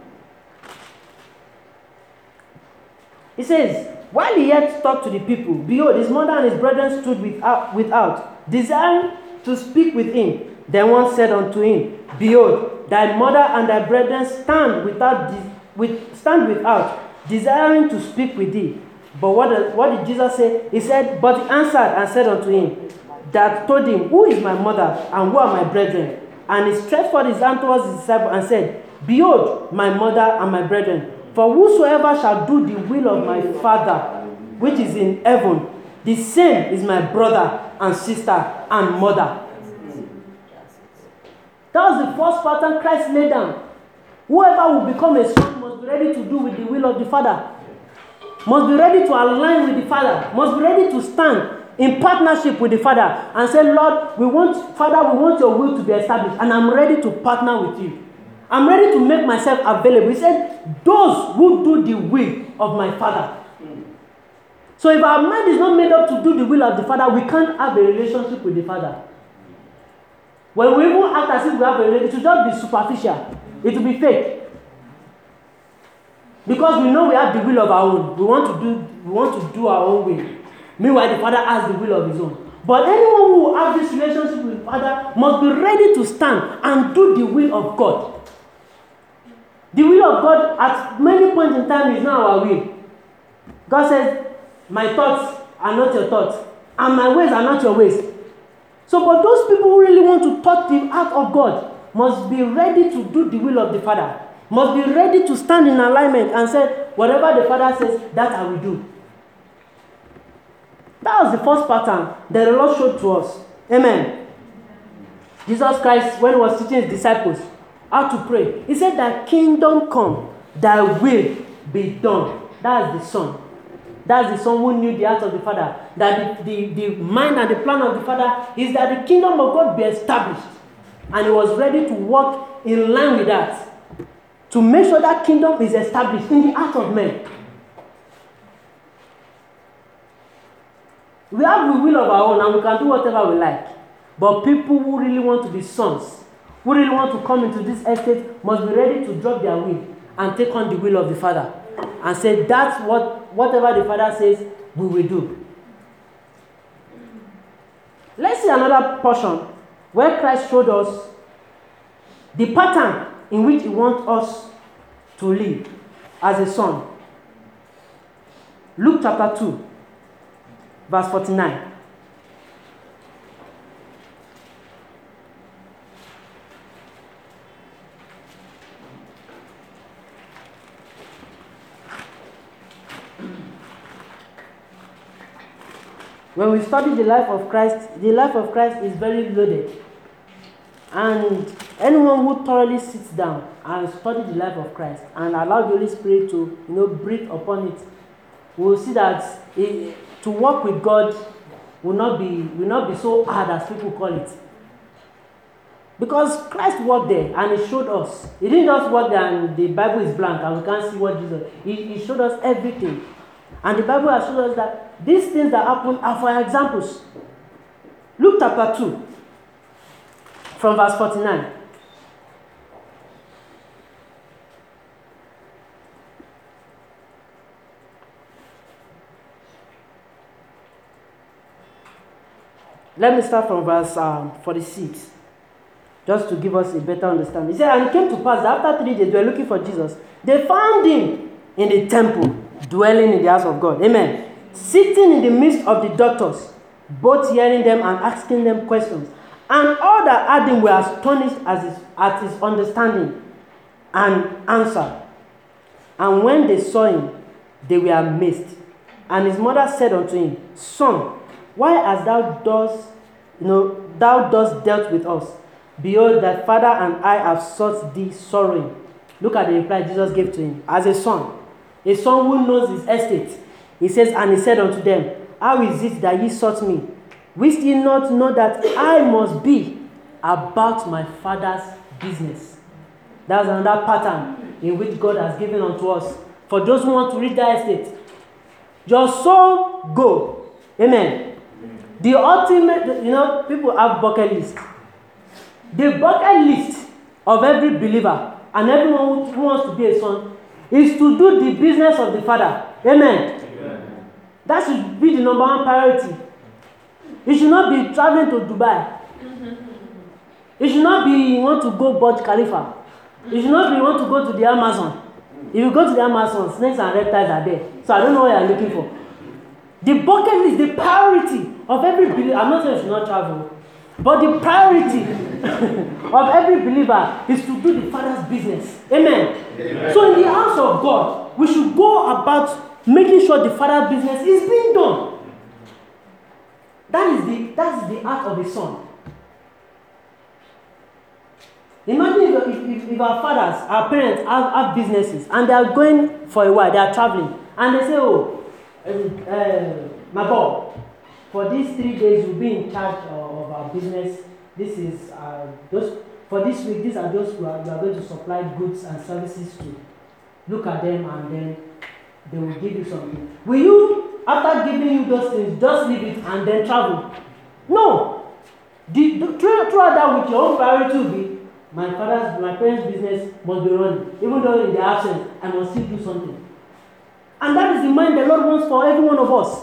It says, while he yet talked to the people, behold, his mother and his brethren stood without, desiring to speak with him. Then one said unto him, behold, thy mother and thy brethren stand without, desiring to speak with thee. But what did Jesus say? He said, but he answered and said unto him, that told him, who is my mother and who are my brethren? And he stretched forth his hand towards his disciple and said, behold, my mother and my brethren. For whosoever shall do the will of my Father, which is in heaven, the same is my brother and sister and mother. That was the first pattern Christ laid down. Whoever will become a son must be ready to do with the will of the Father. Must be ready to align with the Father. Must be ready to stand in partnership with the Father and say, Lord, Father, we want your will to be established, and I'm ready to partner with you. I'm ready to make myself available. He said, those who do the will of my Father. So if our mind is not made up to do the will of the Father, we can't have a relationship with the Father. When we even act as if we have a relationship, it will just be superficial. It will be fake. Because we know we have the will of our own. We want to do our own will. Meanwhile, the Father has the will of his own. But anyone who has this relationship with the Father must be ready to stand and do the will of God. The will of God at many points in time is not our will. God says, my thoughts are not your thoughts, and my ways are not your ways. So, but those people who really want to touch the heart of God must be ready to do the will of the Father. Must be ready to stand in alignment and say, whatever the Father says, that I will do. That was the first pattern that the Lord showed to us. Amen. Jesus Christ, when he was teaching his disciples how to pray, he said that kingdom come, thy will be done. That is the Son. That's the Son who knew the heart of the Father. That the mind and the plan of the Father is that the kingdom of God be established. And he was ready to walk in line with that. To make sure that kingdom is established in the heart of men. We have the will of our own and we can do whatever we like. But people who really want to be sons, who really want to come into this estate, must be ready to drop their will and take on the will of the Father. And say, that's whatever the Father says, we will do. Let's see another portion where Christ showed us the pattern in which he wants us to live as a son. Luke chapter 2, verse 49. When we study the life of Christ is very loaded. And anyone who thoroughly sits down and study the life of Christ and allow the Holy Spirit to breathe upon it, will see that to walk with God will not be so hard as people call it. Because Christ walked there and he showed us. He didn't just walk there and the Bible is blank and we can't see what Jesus. He showed us everything. And the Bible has showed us that these things that happen are for examples. Luke chapter 2, from verse 49. Let me start from verse 46, just to give us a better understanding. He said, and it came to pass that after 3 days they were looking for Jesus. They found him in the temple, dwelling in the house of God. Amen. Sitting in the midst of the doctors, both hearing them and asking them questions. And all that heard him were astonished at his understanding and answer. And when they saw him, they were amazed. And his mother said unto him, Son, why hast thou thus dealt with us? Behold, thy father and I have sought thee sorrowing. Look at the reply Jesus gave to him. As a son who knows his estate. He says, and he said unto them, how is it that ye sought me? Wist ye not know that I must be about my father's business? That's another pattern in which God has given unto us. For those who want to reach that estate, your soul go. Amen. The ultimate, people have bucket list. The bucket list of every believer and everyone who wants to be a son is to do the business of the Father. Amen. That should be the number one priority. You should not be traveling to Dubai. You should not be you want to go Burj Khalifa. You should not be you want to go to the Amazon. If you go to the Amazon, snakes and reptiles are there. So I don't know what you are looking for. The bucket list, the priority of every believer. I'm not saying you should not travel, but the priority of every believer is to do the Father's business. Amen. Amen. So in the house of God, we should go about making sure the Father's business is being done. That is the heart of the Son. Imagine if our fathers, our parents have businesses and they are going for a while, they are traveling, and they say, oh, my boy, for these 3 days you'll be in charge of our business. This is for this week, these are those you are going to supply goods and services to. Look at them and then they will give you something. Will you, after giving you those things, just leave it and then travel? No. Throughout that week, your own priority will be, my parents' business must be running. Even though in their absence, I must still do something. And that is the mind the Lord wants for every one of us.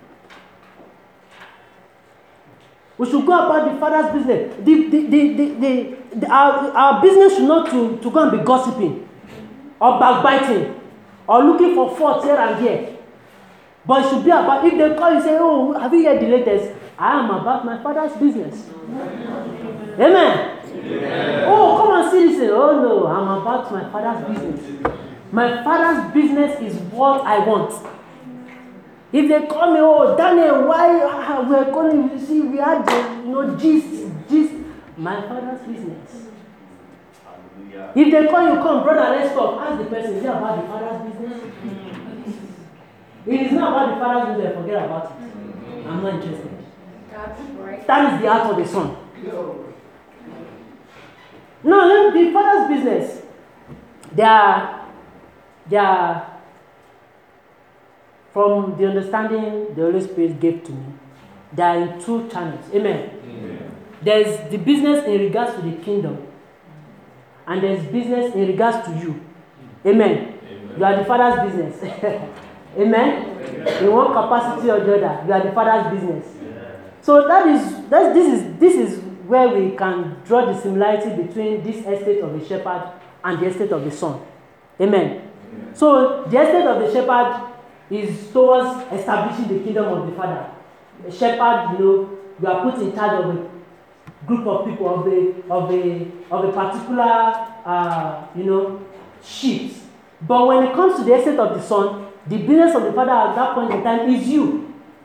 We should go about the Father's business. Our business should not to go and be gossiping or backbiting or looking for faults here and there. But it should be about, if they call you say, oh, have you heard the latest? I am about my Father's business. Amen. Yeah. Oh, come and see this. Oh no, I'm about my Father's business. My Father's business is what I want. If they call me, oh Daniel, why we are calling you? See, we had gist. My Father's business. Hallelujah. If they call you, come, brother, let's talk. Ask the person, is it about the Father's business? If it's not about the Father's business, forget about it. I'm not interested. That is the heart of the Son. No, the Father's business, they are from the understanding the Holy Spirit gave to me, they are in 2 channels. Amen. There's the business in regards to the kingdom, and there's business in regards to you. Amen. You are the Father's business. Amen. In one capacity or the other, you are the Father's business. So this is where we can draw the similarity between this estate of the shepherd and the estate of the son. Amen. So the estate of the shepherd is towards establishing the kingdom of the Father. The shepherd, you are put in charge of a group of people, of a particular sheep. But when it comes to the estate of the son, the business of the Father at that point in time is you.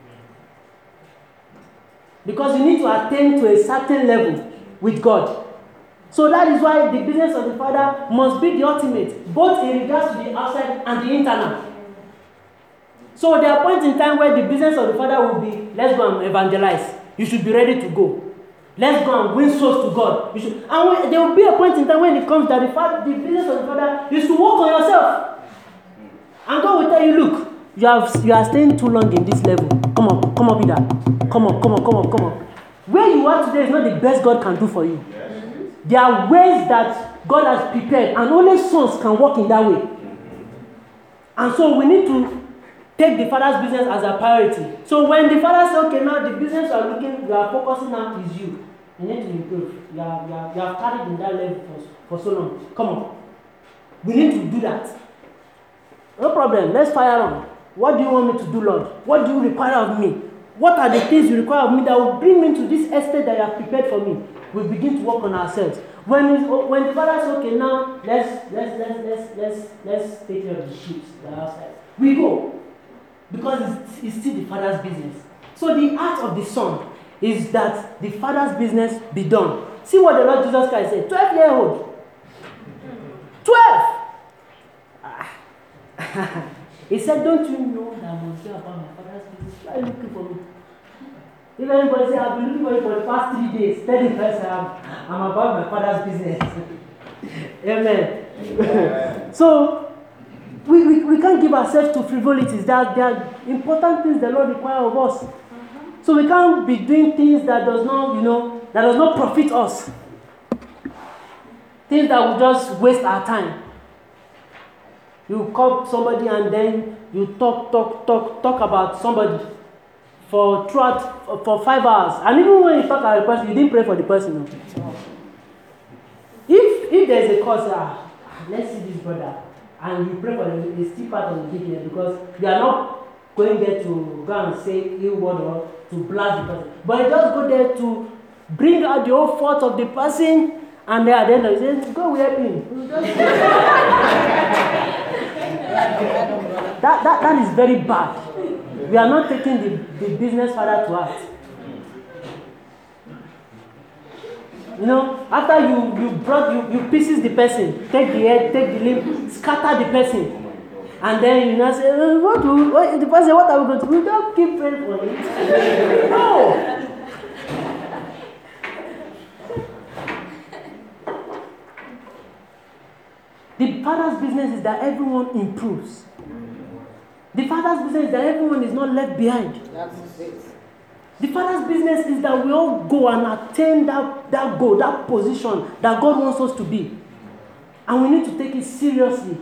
Because you need to attain to a certain level with God. So that is why the business of the Father must be the ultimate, both in regards to the outside and the internal. So there are points in time where the business of the Father will be, let's go and evangelize. You should be ready to go. Let's go and win souls to God. And there will be a point in time when it comes that the business of the Father is to work on yourself. And God will tell you, look, you are staying too long in this level. Come up with that. Come on. Where you are today is not the best God can do for you. Yes. There are ways that God has prepared, and only sons can walk in that way. And so we need to take the Father's business as a priority. So when the Father says, okay, now the business you are focusing on is you. You need to improve. You have carried in that level for so long. Come on. We need to do that. No problem. Let's fire on. What do you want me to do, Lord? What do you require of me? What are the things you require of me that will bring me to this estate that you have prepared for me? We begin to work on ourselves. When the Father says, okay, now let's take care of the sheep that are outside. We go. Because it's still the Father's business. So the heart of the Son is that the Father's business be done. See what the Lord Jesus Christ said. 12-year-old. 12! He said, don't you know that I must go about my Father's business? Why are you looking for me? If anybody say, I've been looking for you for the past 3 days, tell the person I'm about my Father's business. Amen. So, we can't give ourselves to frivolities. There are important things the Lord requires of us. So we can't be doing things that does not profit us. Things that will just waste our time. You call somebody and then you talk about somebody for 5 hours. And even when you talk about the person, you didn't pray for the person. If there's a cause, let's see this brother, and you pray for him, it's still part of the business because you are not going there to go and say ill word or to blast the person. But you just go there to bring out the whole fault of the person, and then at the end of the day, go with him. That is very bad. We are not taking the business Father to heart. You know, after you pieces the person, take the head, take the limb, scatter the person. And then you now say, the person, what are we going to do? We don't keep praying for it. No. The Father's business is that everyone improves. The Father's business is that everyone is not left behind. That's it. The Father's business is that we all go and attain that goal, that position that God wants us to be. And we need to take it seriously.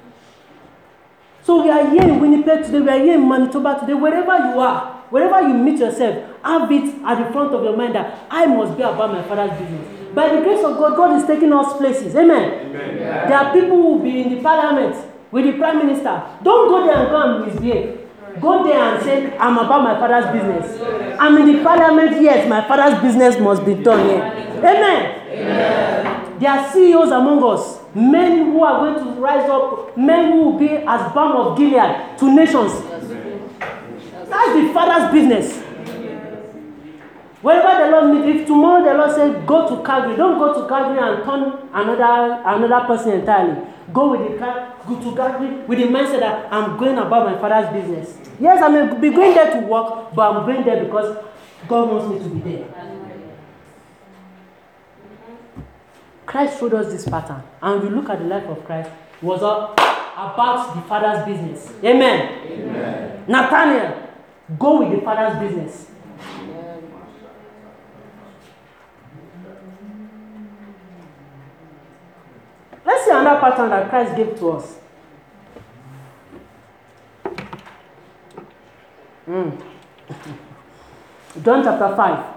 So we are here in Winnipeg today, we are here in Manitoba today, wherever you are, wherever you meet yourself, have it at the front of your mind that I must be about my Father's business. By the grace of God, God is taking us places. Amen. Amen. There are people who will be in the parliament with the Prime Minister. Don't go there and go and misbehave. Go there and say, I'm about my Father's business. I'm in the parliament, yes, my Father's business must be done here. Amen. Amen. There are CEOs among us, men who are going to rise up, men who will be as balm of Gilead to nations. That's the Father's business. Wherever the Lord meets, if tomorrow the Lord says, go to Calgary, don't go to Calgary and turn another person entirely. Go to Calgary with the mindset that I'm going about my Father's business. Yes, I may be going there to work, but I'm going there because God wants me to be there. Christ showed us this pattern. And we look at the life of Christ, it was all about the Father's business. Amen. Amen. Nathaniel, go with the Father's business. Let's see another pattern that Christ gave to us. John chapter 5.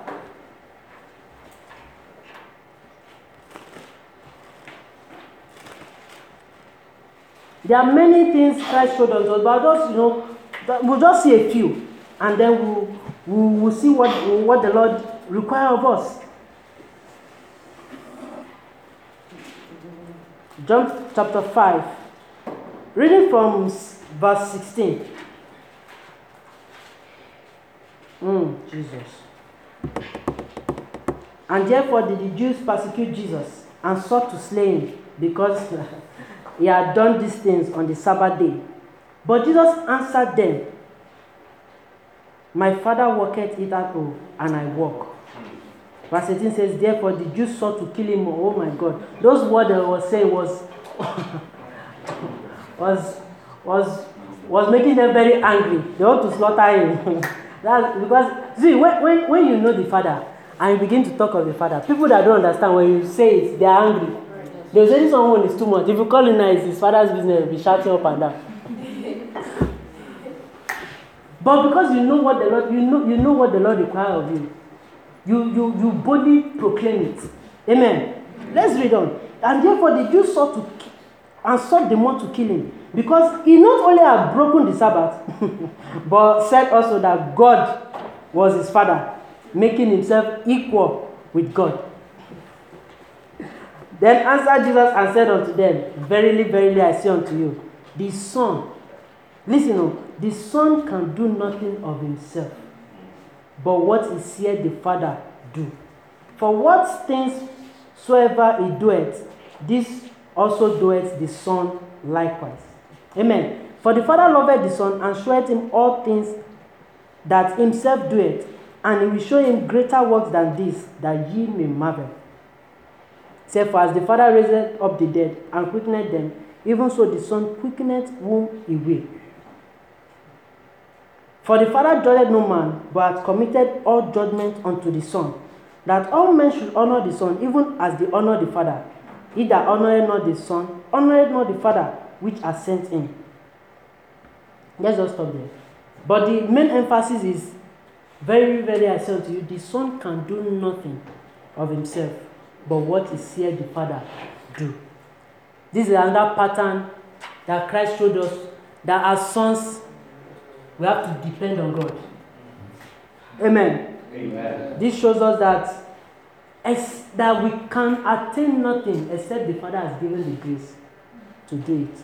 There are many things Christ showed us, but just, we'll just see a few, and then we'll see what the Lord requires of us. John chapter 5, reading from verse 16. Jesus. And therefore did the Jews persecute Jesus and sought to slay him, because he had done these things on the Sabbath day. But Jesus answered them, my Father worketh it at all, and I work. Verse 18 says, therefore the Jews sought to kill him. Oh my God. Those words that was saying was making them very angry. They want to slaughter him. That's because, see, when you know the Father, and you begin to talk of the Father, people that don't understand, when you say it, they are angry. They'll say someone is too much. If you call him now, it's his Father's business, he'll be shouting up and down. But because you know what the Lord, you know what the Lord requires of you. You boldly proclaim it. Amen. Let's read on. And therefore the Jews sought the more to kill him, because he not only had broken the Sabbath, but said also that God was his Father, making himself equal with God. Then answered Jesus and said unto them, verily, verily, I say unto you, the Son, the Son can do nothing of himself, but what he seeth the Father do. For what things soever he doeth, this also doeth the Son likewise. Amen. For the Father loveth the Son, and showeth him all things that himself doeth, and he will show him greater works than this, that ye may marvel. Say, for as the Father raised up the dead, and quickened them, even so the Son quickeneth whom he will. For the Father judged no man, but hath committed all judgment unto the Son, that all men should honor the Son, even as they honor the Father. He that honoreth not the Son, honoreth not the Father which hath sent him. Let's just stop there. But the main emphasis is, very, very, I say unto you, the Son can do nothing of himself, but what he seeth the Father do. This is another pattern that Christ showed us, that as sons, we have to depend on God. Amen. Amen. This shows us that we can attain nothing except the Father has given the grace to do it.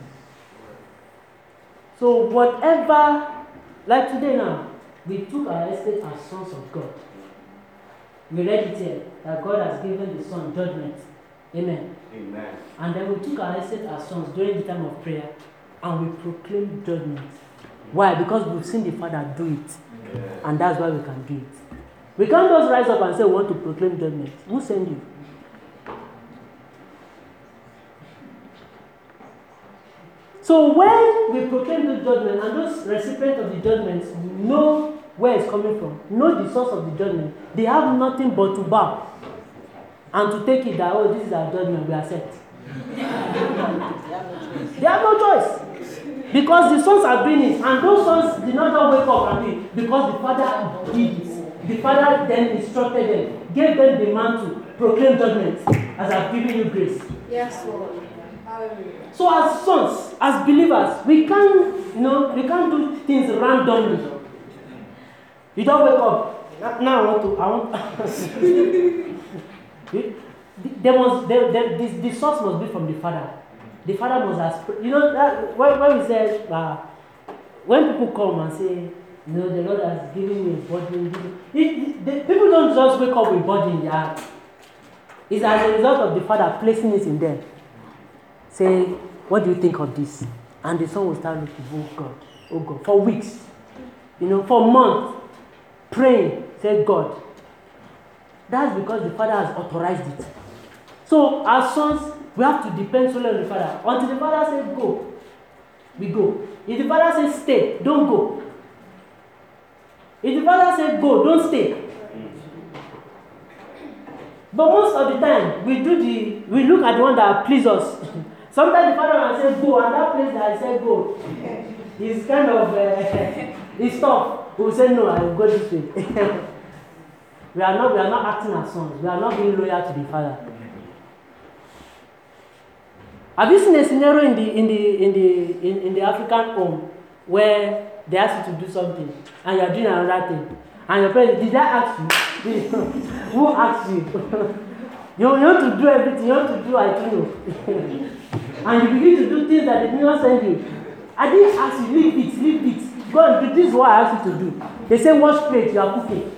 So whatever, like today now, we took our estate as sons of God. We read it here that God has given the Son judgment. Amen. Amen. And then we took our estate as sons during the time of prayer and we proclaimed judgment. Why? Because we've seen the Father do it. Yeah. And that's why we can do it. We can't just rise up and say we want to proclaim judgment. Who sent you? So when we proclaim the judgment and those recipients of the judgments know where it's coming from, know the source of the judgment, they have nothing but to bow and to take it that, oh, this is our judgment, we accept. They have no choice. Because the sons are doing it, and those sons did not just wake up and do it, because the Father did it. The Father then instructed them, gave them the mantle, proclaim judgment, as I've given you grace. Yes, Lord. Hallelujah. So as sons, as believers, we can't do things randomly. You don't wake up. Now I want the source must be from the Father. The Father must have, that when we say, when people come and say, the Lord has given me a burden. People don't just wake up with burden in their heart. It's as a result of the Father placing it in them. Say, what do you think of this? And the Son will start looking, oh God, for weeks, for months, praying, say, God. That's because the Father has authorized it. So, as sons, we have to depend solely on the Father. Until the Father says go, we go. If the Father says stay, don't go. If the Father says go, don't stay. But most of the time, we look at the one that pleases us. Sometimes the Father will say go, and that place that I said go is kind of it's tough. We will say no, I will go this way. we are not acting as sons. We are not being loyal to the Father. Have you seen a scenario in the African home where they ask you to do something and you are doing another thing, and your parents, did I ask you? Who asked you? You want to do everything. You want to do, I don't know. And you begin to do things that they did not send you. I didn't ask you, leave it. Go and do this is what I asked you to do. They say wash plate, you are cooking.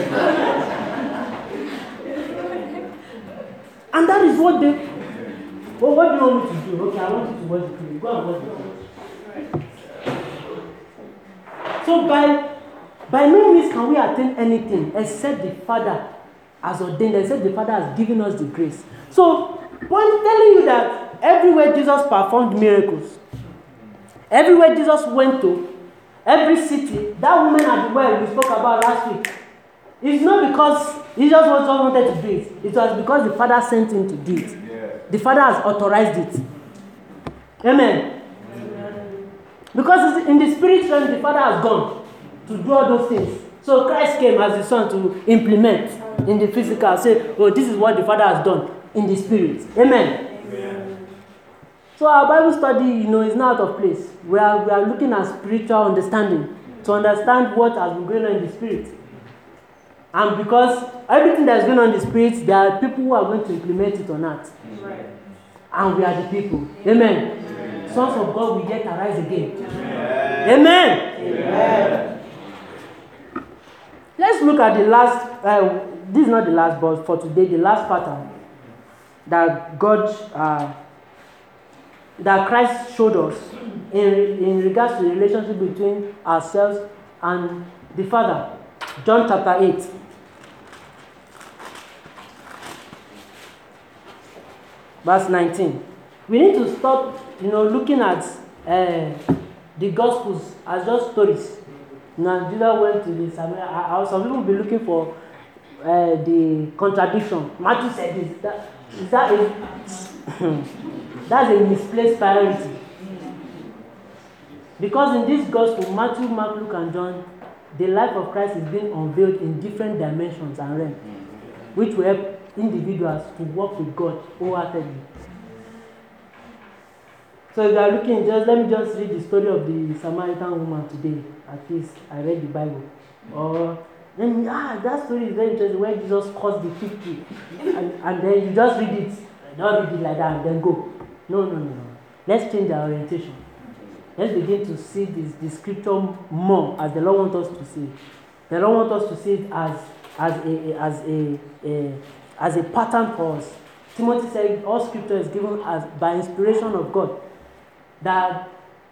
And that is what they. Well, what do you want me to do? Okay, I want you to wash the plate. Go and wash the plate. So by no means can we attain anything except the Father has ordained, except the Father has given us the grace. So when telling you that everywhere Jesus performed miracles, everywhere Jesus went to, every city, that woman at the well we spoke about last week, it's not because he just wanted to do it. It was because the Father sent him to do it. Yeah. The Father has authorized it. Amen. Because in the spirit realm, the Father has gone to do all those things. So Christ came as the Son to implement in the physical. Say, oh, this is what the Father has done in the spirit. Amen. Amen. So our Bible study, is not out of place. We are looking at spiritual understanding to understand what has been going on in the spirit. And because everything that is going on in the spirit, there are people who are going to implement it or not. Right. And we are the people. Amen. Amen. Sons of God will yet arise again. Amen. Amen. Amen. Let's look at the last, this is not the last, but for today, the last pattern that that Christ showed us in regards to the relationship between ourselves and the Father. John chapter 8. Verse 19. We need to stop, looking at the Gospels as just stories. Now, Jesus went to the Samaria. Some people will be looking for the contradiction. Matthew said this. That's a misplaced priority. Because in this Gospel, Matthew, Mark, Luke, and John, the life of Christ is being unveiled in different dimensions and realms, which will help individuals to walk with God wholeheartedly. So if you are looking, let me just read the story of the Samaritan woman today. At least I read the Bible. Or then that story is very interesting where Jesus caused the fig tree. And then you just read it. Don't read it like that and then go. No. Let's change our orientation. Let's begin to see the scripture more as the Lord wants us to see it. The Lord wants us to see it as as a pattern for us. Timothy said all scripture is given as by inspiration of God. That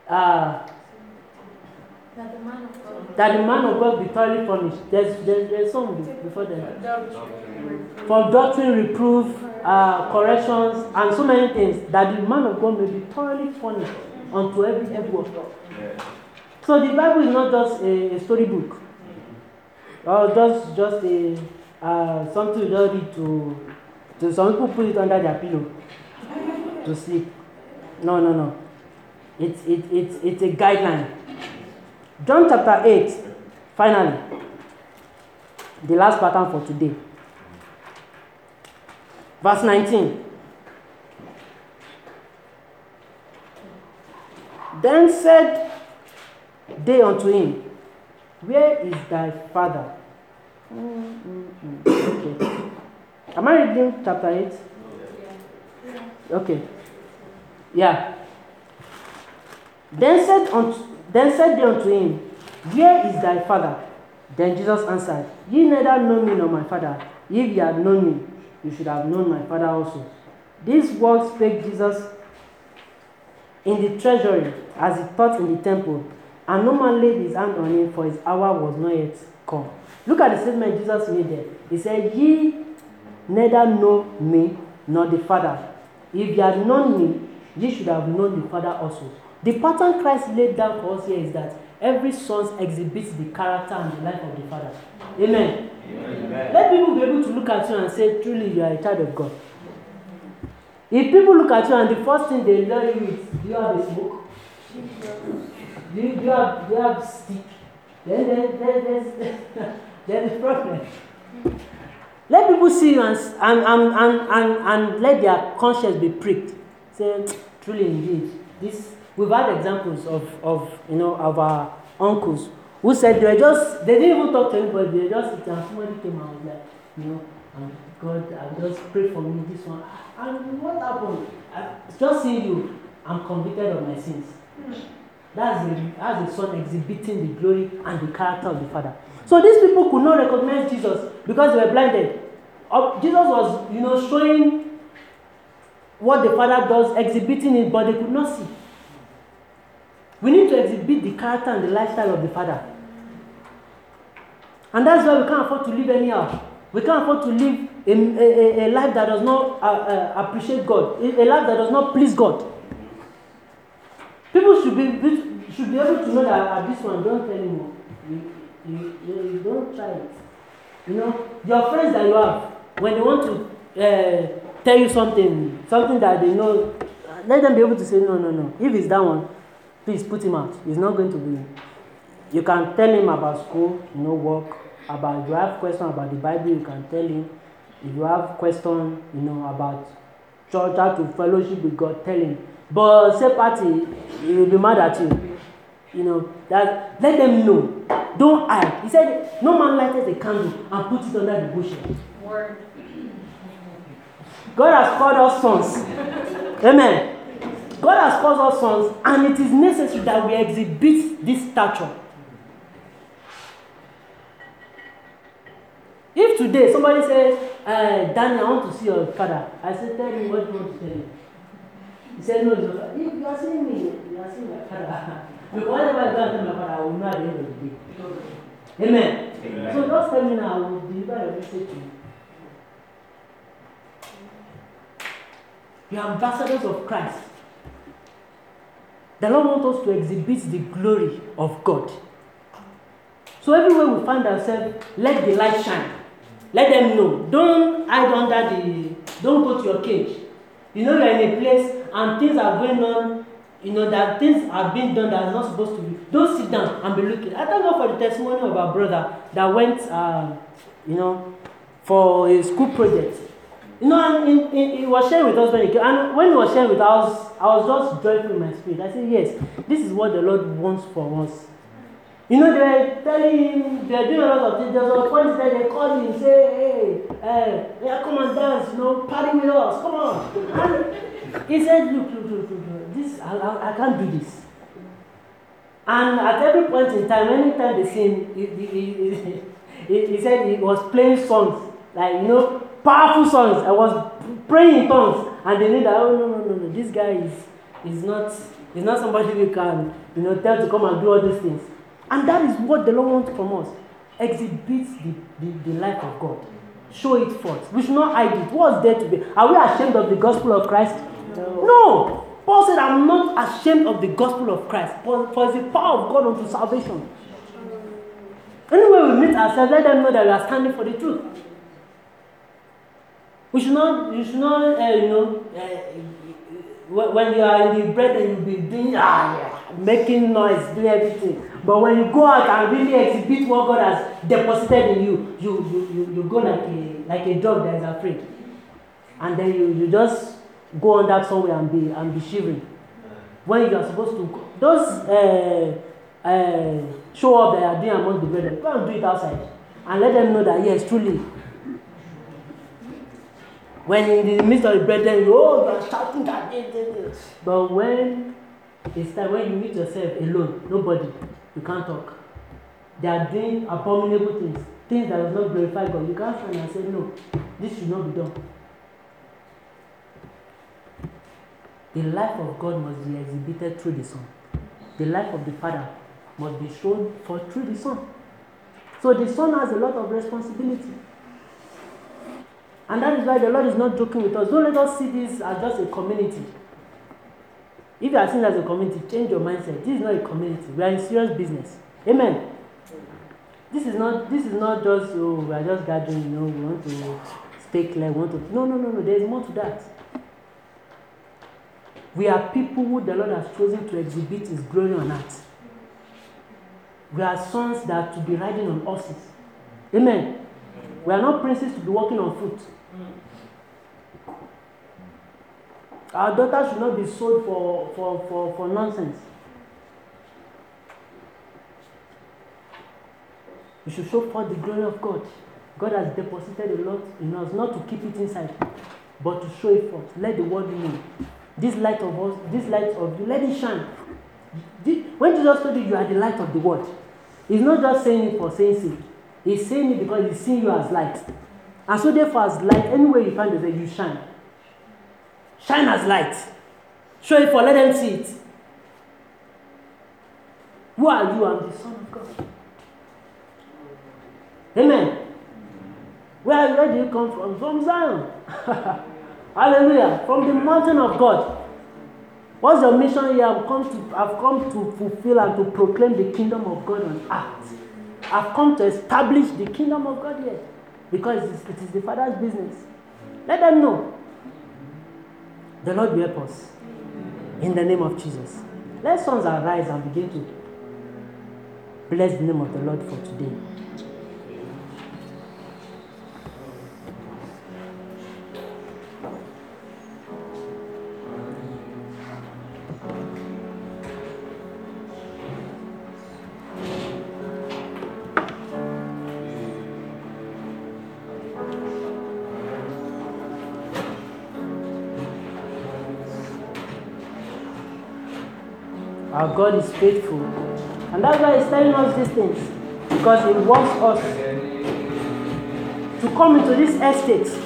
the man of God be thoroughly furnished. There's some before them. For doctrine, reproof, corrections, and so many things, that the man of God may be thoroughly furnished unto every good work. So the Bible is not just a storybook, or just a something you just read to some people put it under their pillow to sleep. No. It's a guideline. John chapter 8, finally, the last pattern for today. Verse 19. Then said they unto him, where is thy father? Okay. Am I reading chapter 8? Okay. Yeah. Then said they unto him, where is thy father? Then Jesus answered, ye neither know me nor my father. If ye had known me, you should have known my father also. These words spake Jesus in the treasury, as he taught in the temple, and no man laid his hand on him, for his hour was not yet come. Look at the statement Jesus made there. He said, ye neither know me nor the Father. If ye had known me, ye should have known the Father also. The pattern Christ laid down for us here is that every son exhibits the character and the life of the Father. Amen. Amen. Let people be able to look at you and say, truly you are a child of God. If people look at you and the first thing they lure you with, do you have a smoke? Do you have stick? Then there's a problem. Let people see you and let their conscience be pricked. Say, truly indeed. We've had examples of our uncles who said they didn't even talk to anybody, they just sit and somebody came and was like, God, I just pray for me this one. And what happened? Just seeing you, I'm convicted of my sins. That's the son exhibiting the glory and the character of the Father. So these people could not recognize Jesus because they were blinded. Jesus was, showing what the Father does, exhibiting it, but they could not see. We need to exhibit the character and the lifestyle of the Father. And that's why we can't afford to live anyhow. We can't afford to live a life that does not appreciate God, a life that does not please God. People should be able to know that this one, don't tell him. You don't try it. Your friends that you have, when they want to tell you something that they know, let them be able to say, no. If it's that one, please put him out. He's not going to be. You can tell him about school, work, if you have questions about the Bible, you can tell him. If you have questions, about church, how to fellowship with God, tell him. But say party, he will be mad at you. That let them know. Don't hide. He said, no man lighted a candle and put it under the bushel. Word. God has called us sons. Amen. God has called us sons, and it is necessary that we exhibit this stature. If today somebody says, Danny, I want to see your father, I say, tell me what you want to tell him. He said, no, you are seeing me, you are seeing my father. Because whatever I go and tell my father, I will know at the end of the day. Amen. Amen. So just tell me now, I will deliver your message to you. You are ambassadors of Christ. The Lord wants us to exhibit the glory of God. So everywhere we find ourselves, let the light shine. Let them know. Don't hide don't go to your cage. You're in a place and things are going on, that things are being done that are not supposed to be. Don't sit down and be looking. I thank God for the testimony of our brother that went, for a school project. And he was sharing with us when he came. And when he was sharing with us, I was just joyful in my spirit. I said, yes, this is what the Lord wants for us. They were telling him, they were doing a lot of things. There was a point that they called him and say, hey, come and dance, party with us, come on. And he said, look, this, I can't do this. And at every point in time, anytime they see him, he said he was playing songs, like, powerful songs. I was praying in tongues, and they knew that, oh, no, this guy is not somebody we can, tell to come and do all these things. And that is what the Lord wants from us. Exhibit the life of God. Show it forth. We should not hide it. What's there to be? Are we ashamed of the gospel of Christ? No. Paul said, I'm not ashamed of the gospel of Christ, for it's the power of God unto salvation. Anywhere we meet ourselves, let them know that we are standing for the truth. You should not, when you are in the bread and you'll be doing, making noise, doing everything. But when you go out and really exhibit what God has deposited in you, you go like a dog that is afraid. And then you just go on that somewhere and be shivering. When you are supposed to, those show up that you are doing among the brethren, go and do it outside. And let them know that, yes, truly. When in the midst of the brethren, you are shouting that. But when it's time, when you meet yourself alone, nobody, you can't talk. They are doing abominable things that does not glorify God. You can't stand and say, no, this should not be done. The life of God must be exhibited through the Son. The life of the Father must be shown forth through the Son. So the Son has a lot of responsibility. And that is why the Lord is not joking with us. Don't let us see this as just a community. If you are seen as a community, change your mindset. This is not a community. We are in serious business. Amen. This is not just, we are just gathering, we want to stay clear, No. There is more to that. We are people who the Lord has chosen to exhibit His glory on earth. We are sons that are to be riding on horses. Amen. We are not princes to be walking on foot. Our daughters should not be sold for nonsense. We should show forth the glory of God. God has deposited a lot in us, not to keep it inside, but to show it forth. Let the world know. This light of us, this light of you, let it shine. When Jesus told you are the light of the world, He's not just saying it for saying sake. He's saying it because He's seeing you as light. And so therefore as light, anywhere you find yourself, you shine. Shine as light. Show it for, let them see it. Who are you? I'm the Son of God. Amen. Where do you come from? From Zion. Hallelujah. From the mountain of God. What's your mission here? I've come to fulfill and to proclaim the kingdom of God on earth. I've come to establish the kingdom of God here. Because it is the Father's business. Let them know. The Lord will help us. In the name of Jesus. Let sons arise and begin to bless the name of the Lord for today. Our God is faithful. And that's why He's telling us these things. Because He wants us to come into this estate.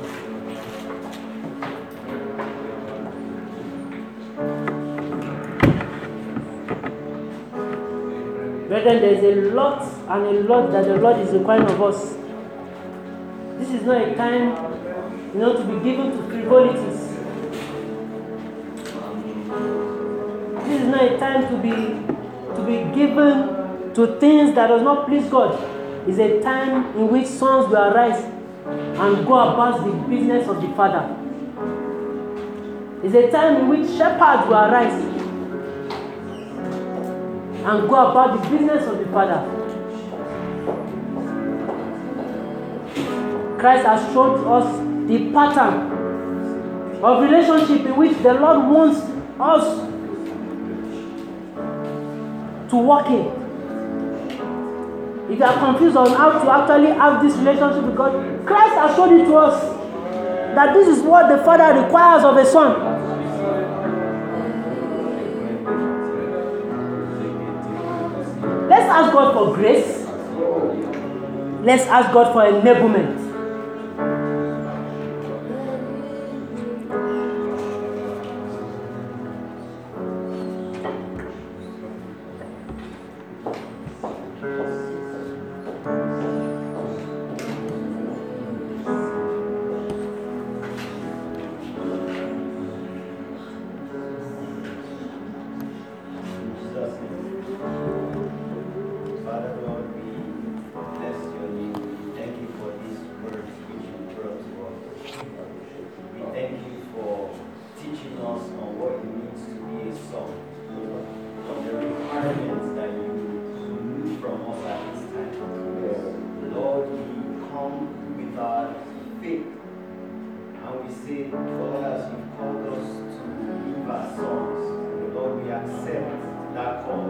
Brethren, there's a lot that the Lord is requiring of us. This is not a time, to be given to frivolities. This is not a time to be given to things that does not please God. It's a time in which sons will arise and go about the business of the Father. It's a time in which shepherds will arise and go about the business of the Father. Christ has showed us the pattern of relationship in which the Lord wants us to walk in. If you are confused on how to actually have this relationship with God, Christ has shown it to us that this is what the Father requires of a son. Let's ask God for grace. Let's ask God for enablement. Father Lord, we bless your name. Thank you for these words which you brought to us. We thank you for teaching us on what it means to be a son, on the requirements that you need from us at this time. Lord, we come with our faith and we say, Lord, as you've called us to live as sons, Lord, we accept that call.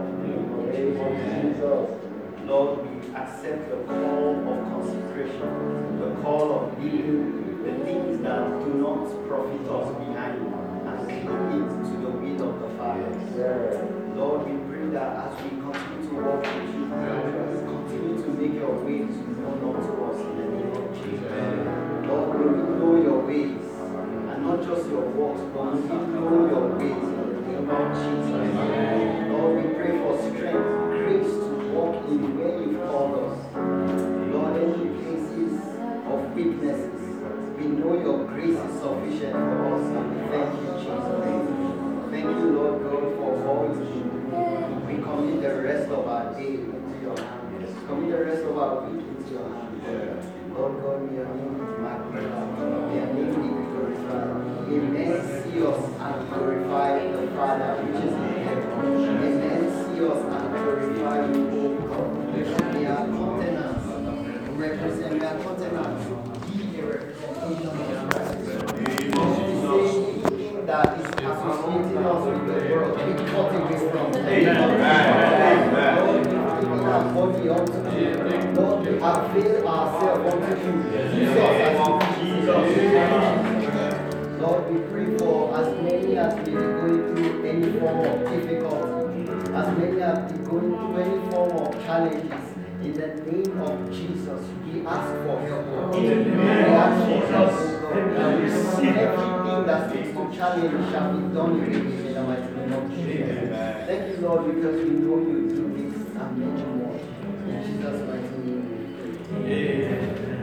Lord, we accept the call of consecration, the call of living the things that do not profit us behind and clinging to the will of the Father. Lord, we pray that as we continue to walk with you, continue to make your ways known unto us in the name of Jesus. Lord, may we know your ways, and not just your works, but may we know your ways in the name of Jesus. Lord, we pray for strength, grace to walk in where you've called us. Lord, any places of weaknesses, we know your grace is sufficient for us, and we thank you, Jesus. Thank you, Lord God, for all you do. We commit the rest of our day into your hands. Commit the rest of our week into your hands. Lord God, may your name be magnified. May your name be glorified. Amen. See us and glorify the Father which is in heaven. Amen. See us and glorify you, O God. May our countenance represent, may our countenance be a representation of Christ. Anything that is associating us with the world, we cut away from them. Lord, we give our body unto you. Lord, we avail ourselves unto you. Use us as Jesus. Lord, we pray for as many as may be going through any form of difficulty, as many as be going through any form of challenges. In the name of Jesus, we ask for help. We ask for help, and we see everything that seems to challenge shall be done in the mighty name of Jesus. Thank you, Lord, because we know you do this and many more. In Jesus' mighty name we pray. Amen.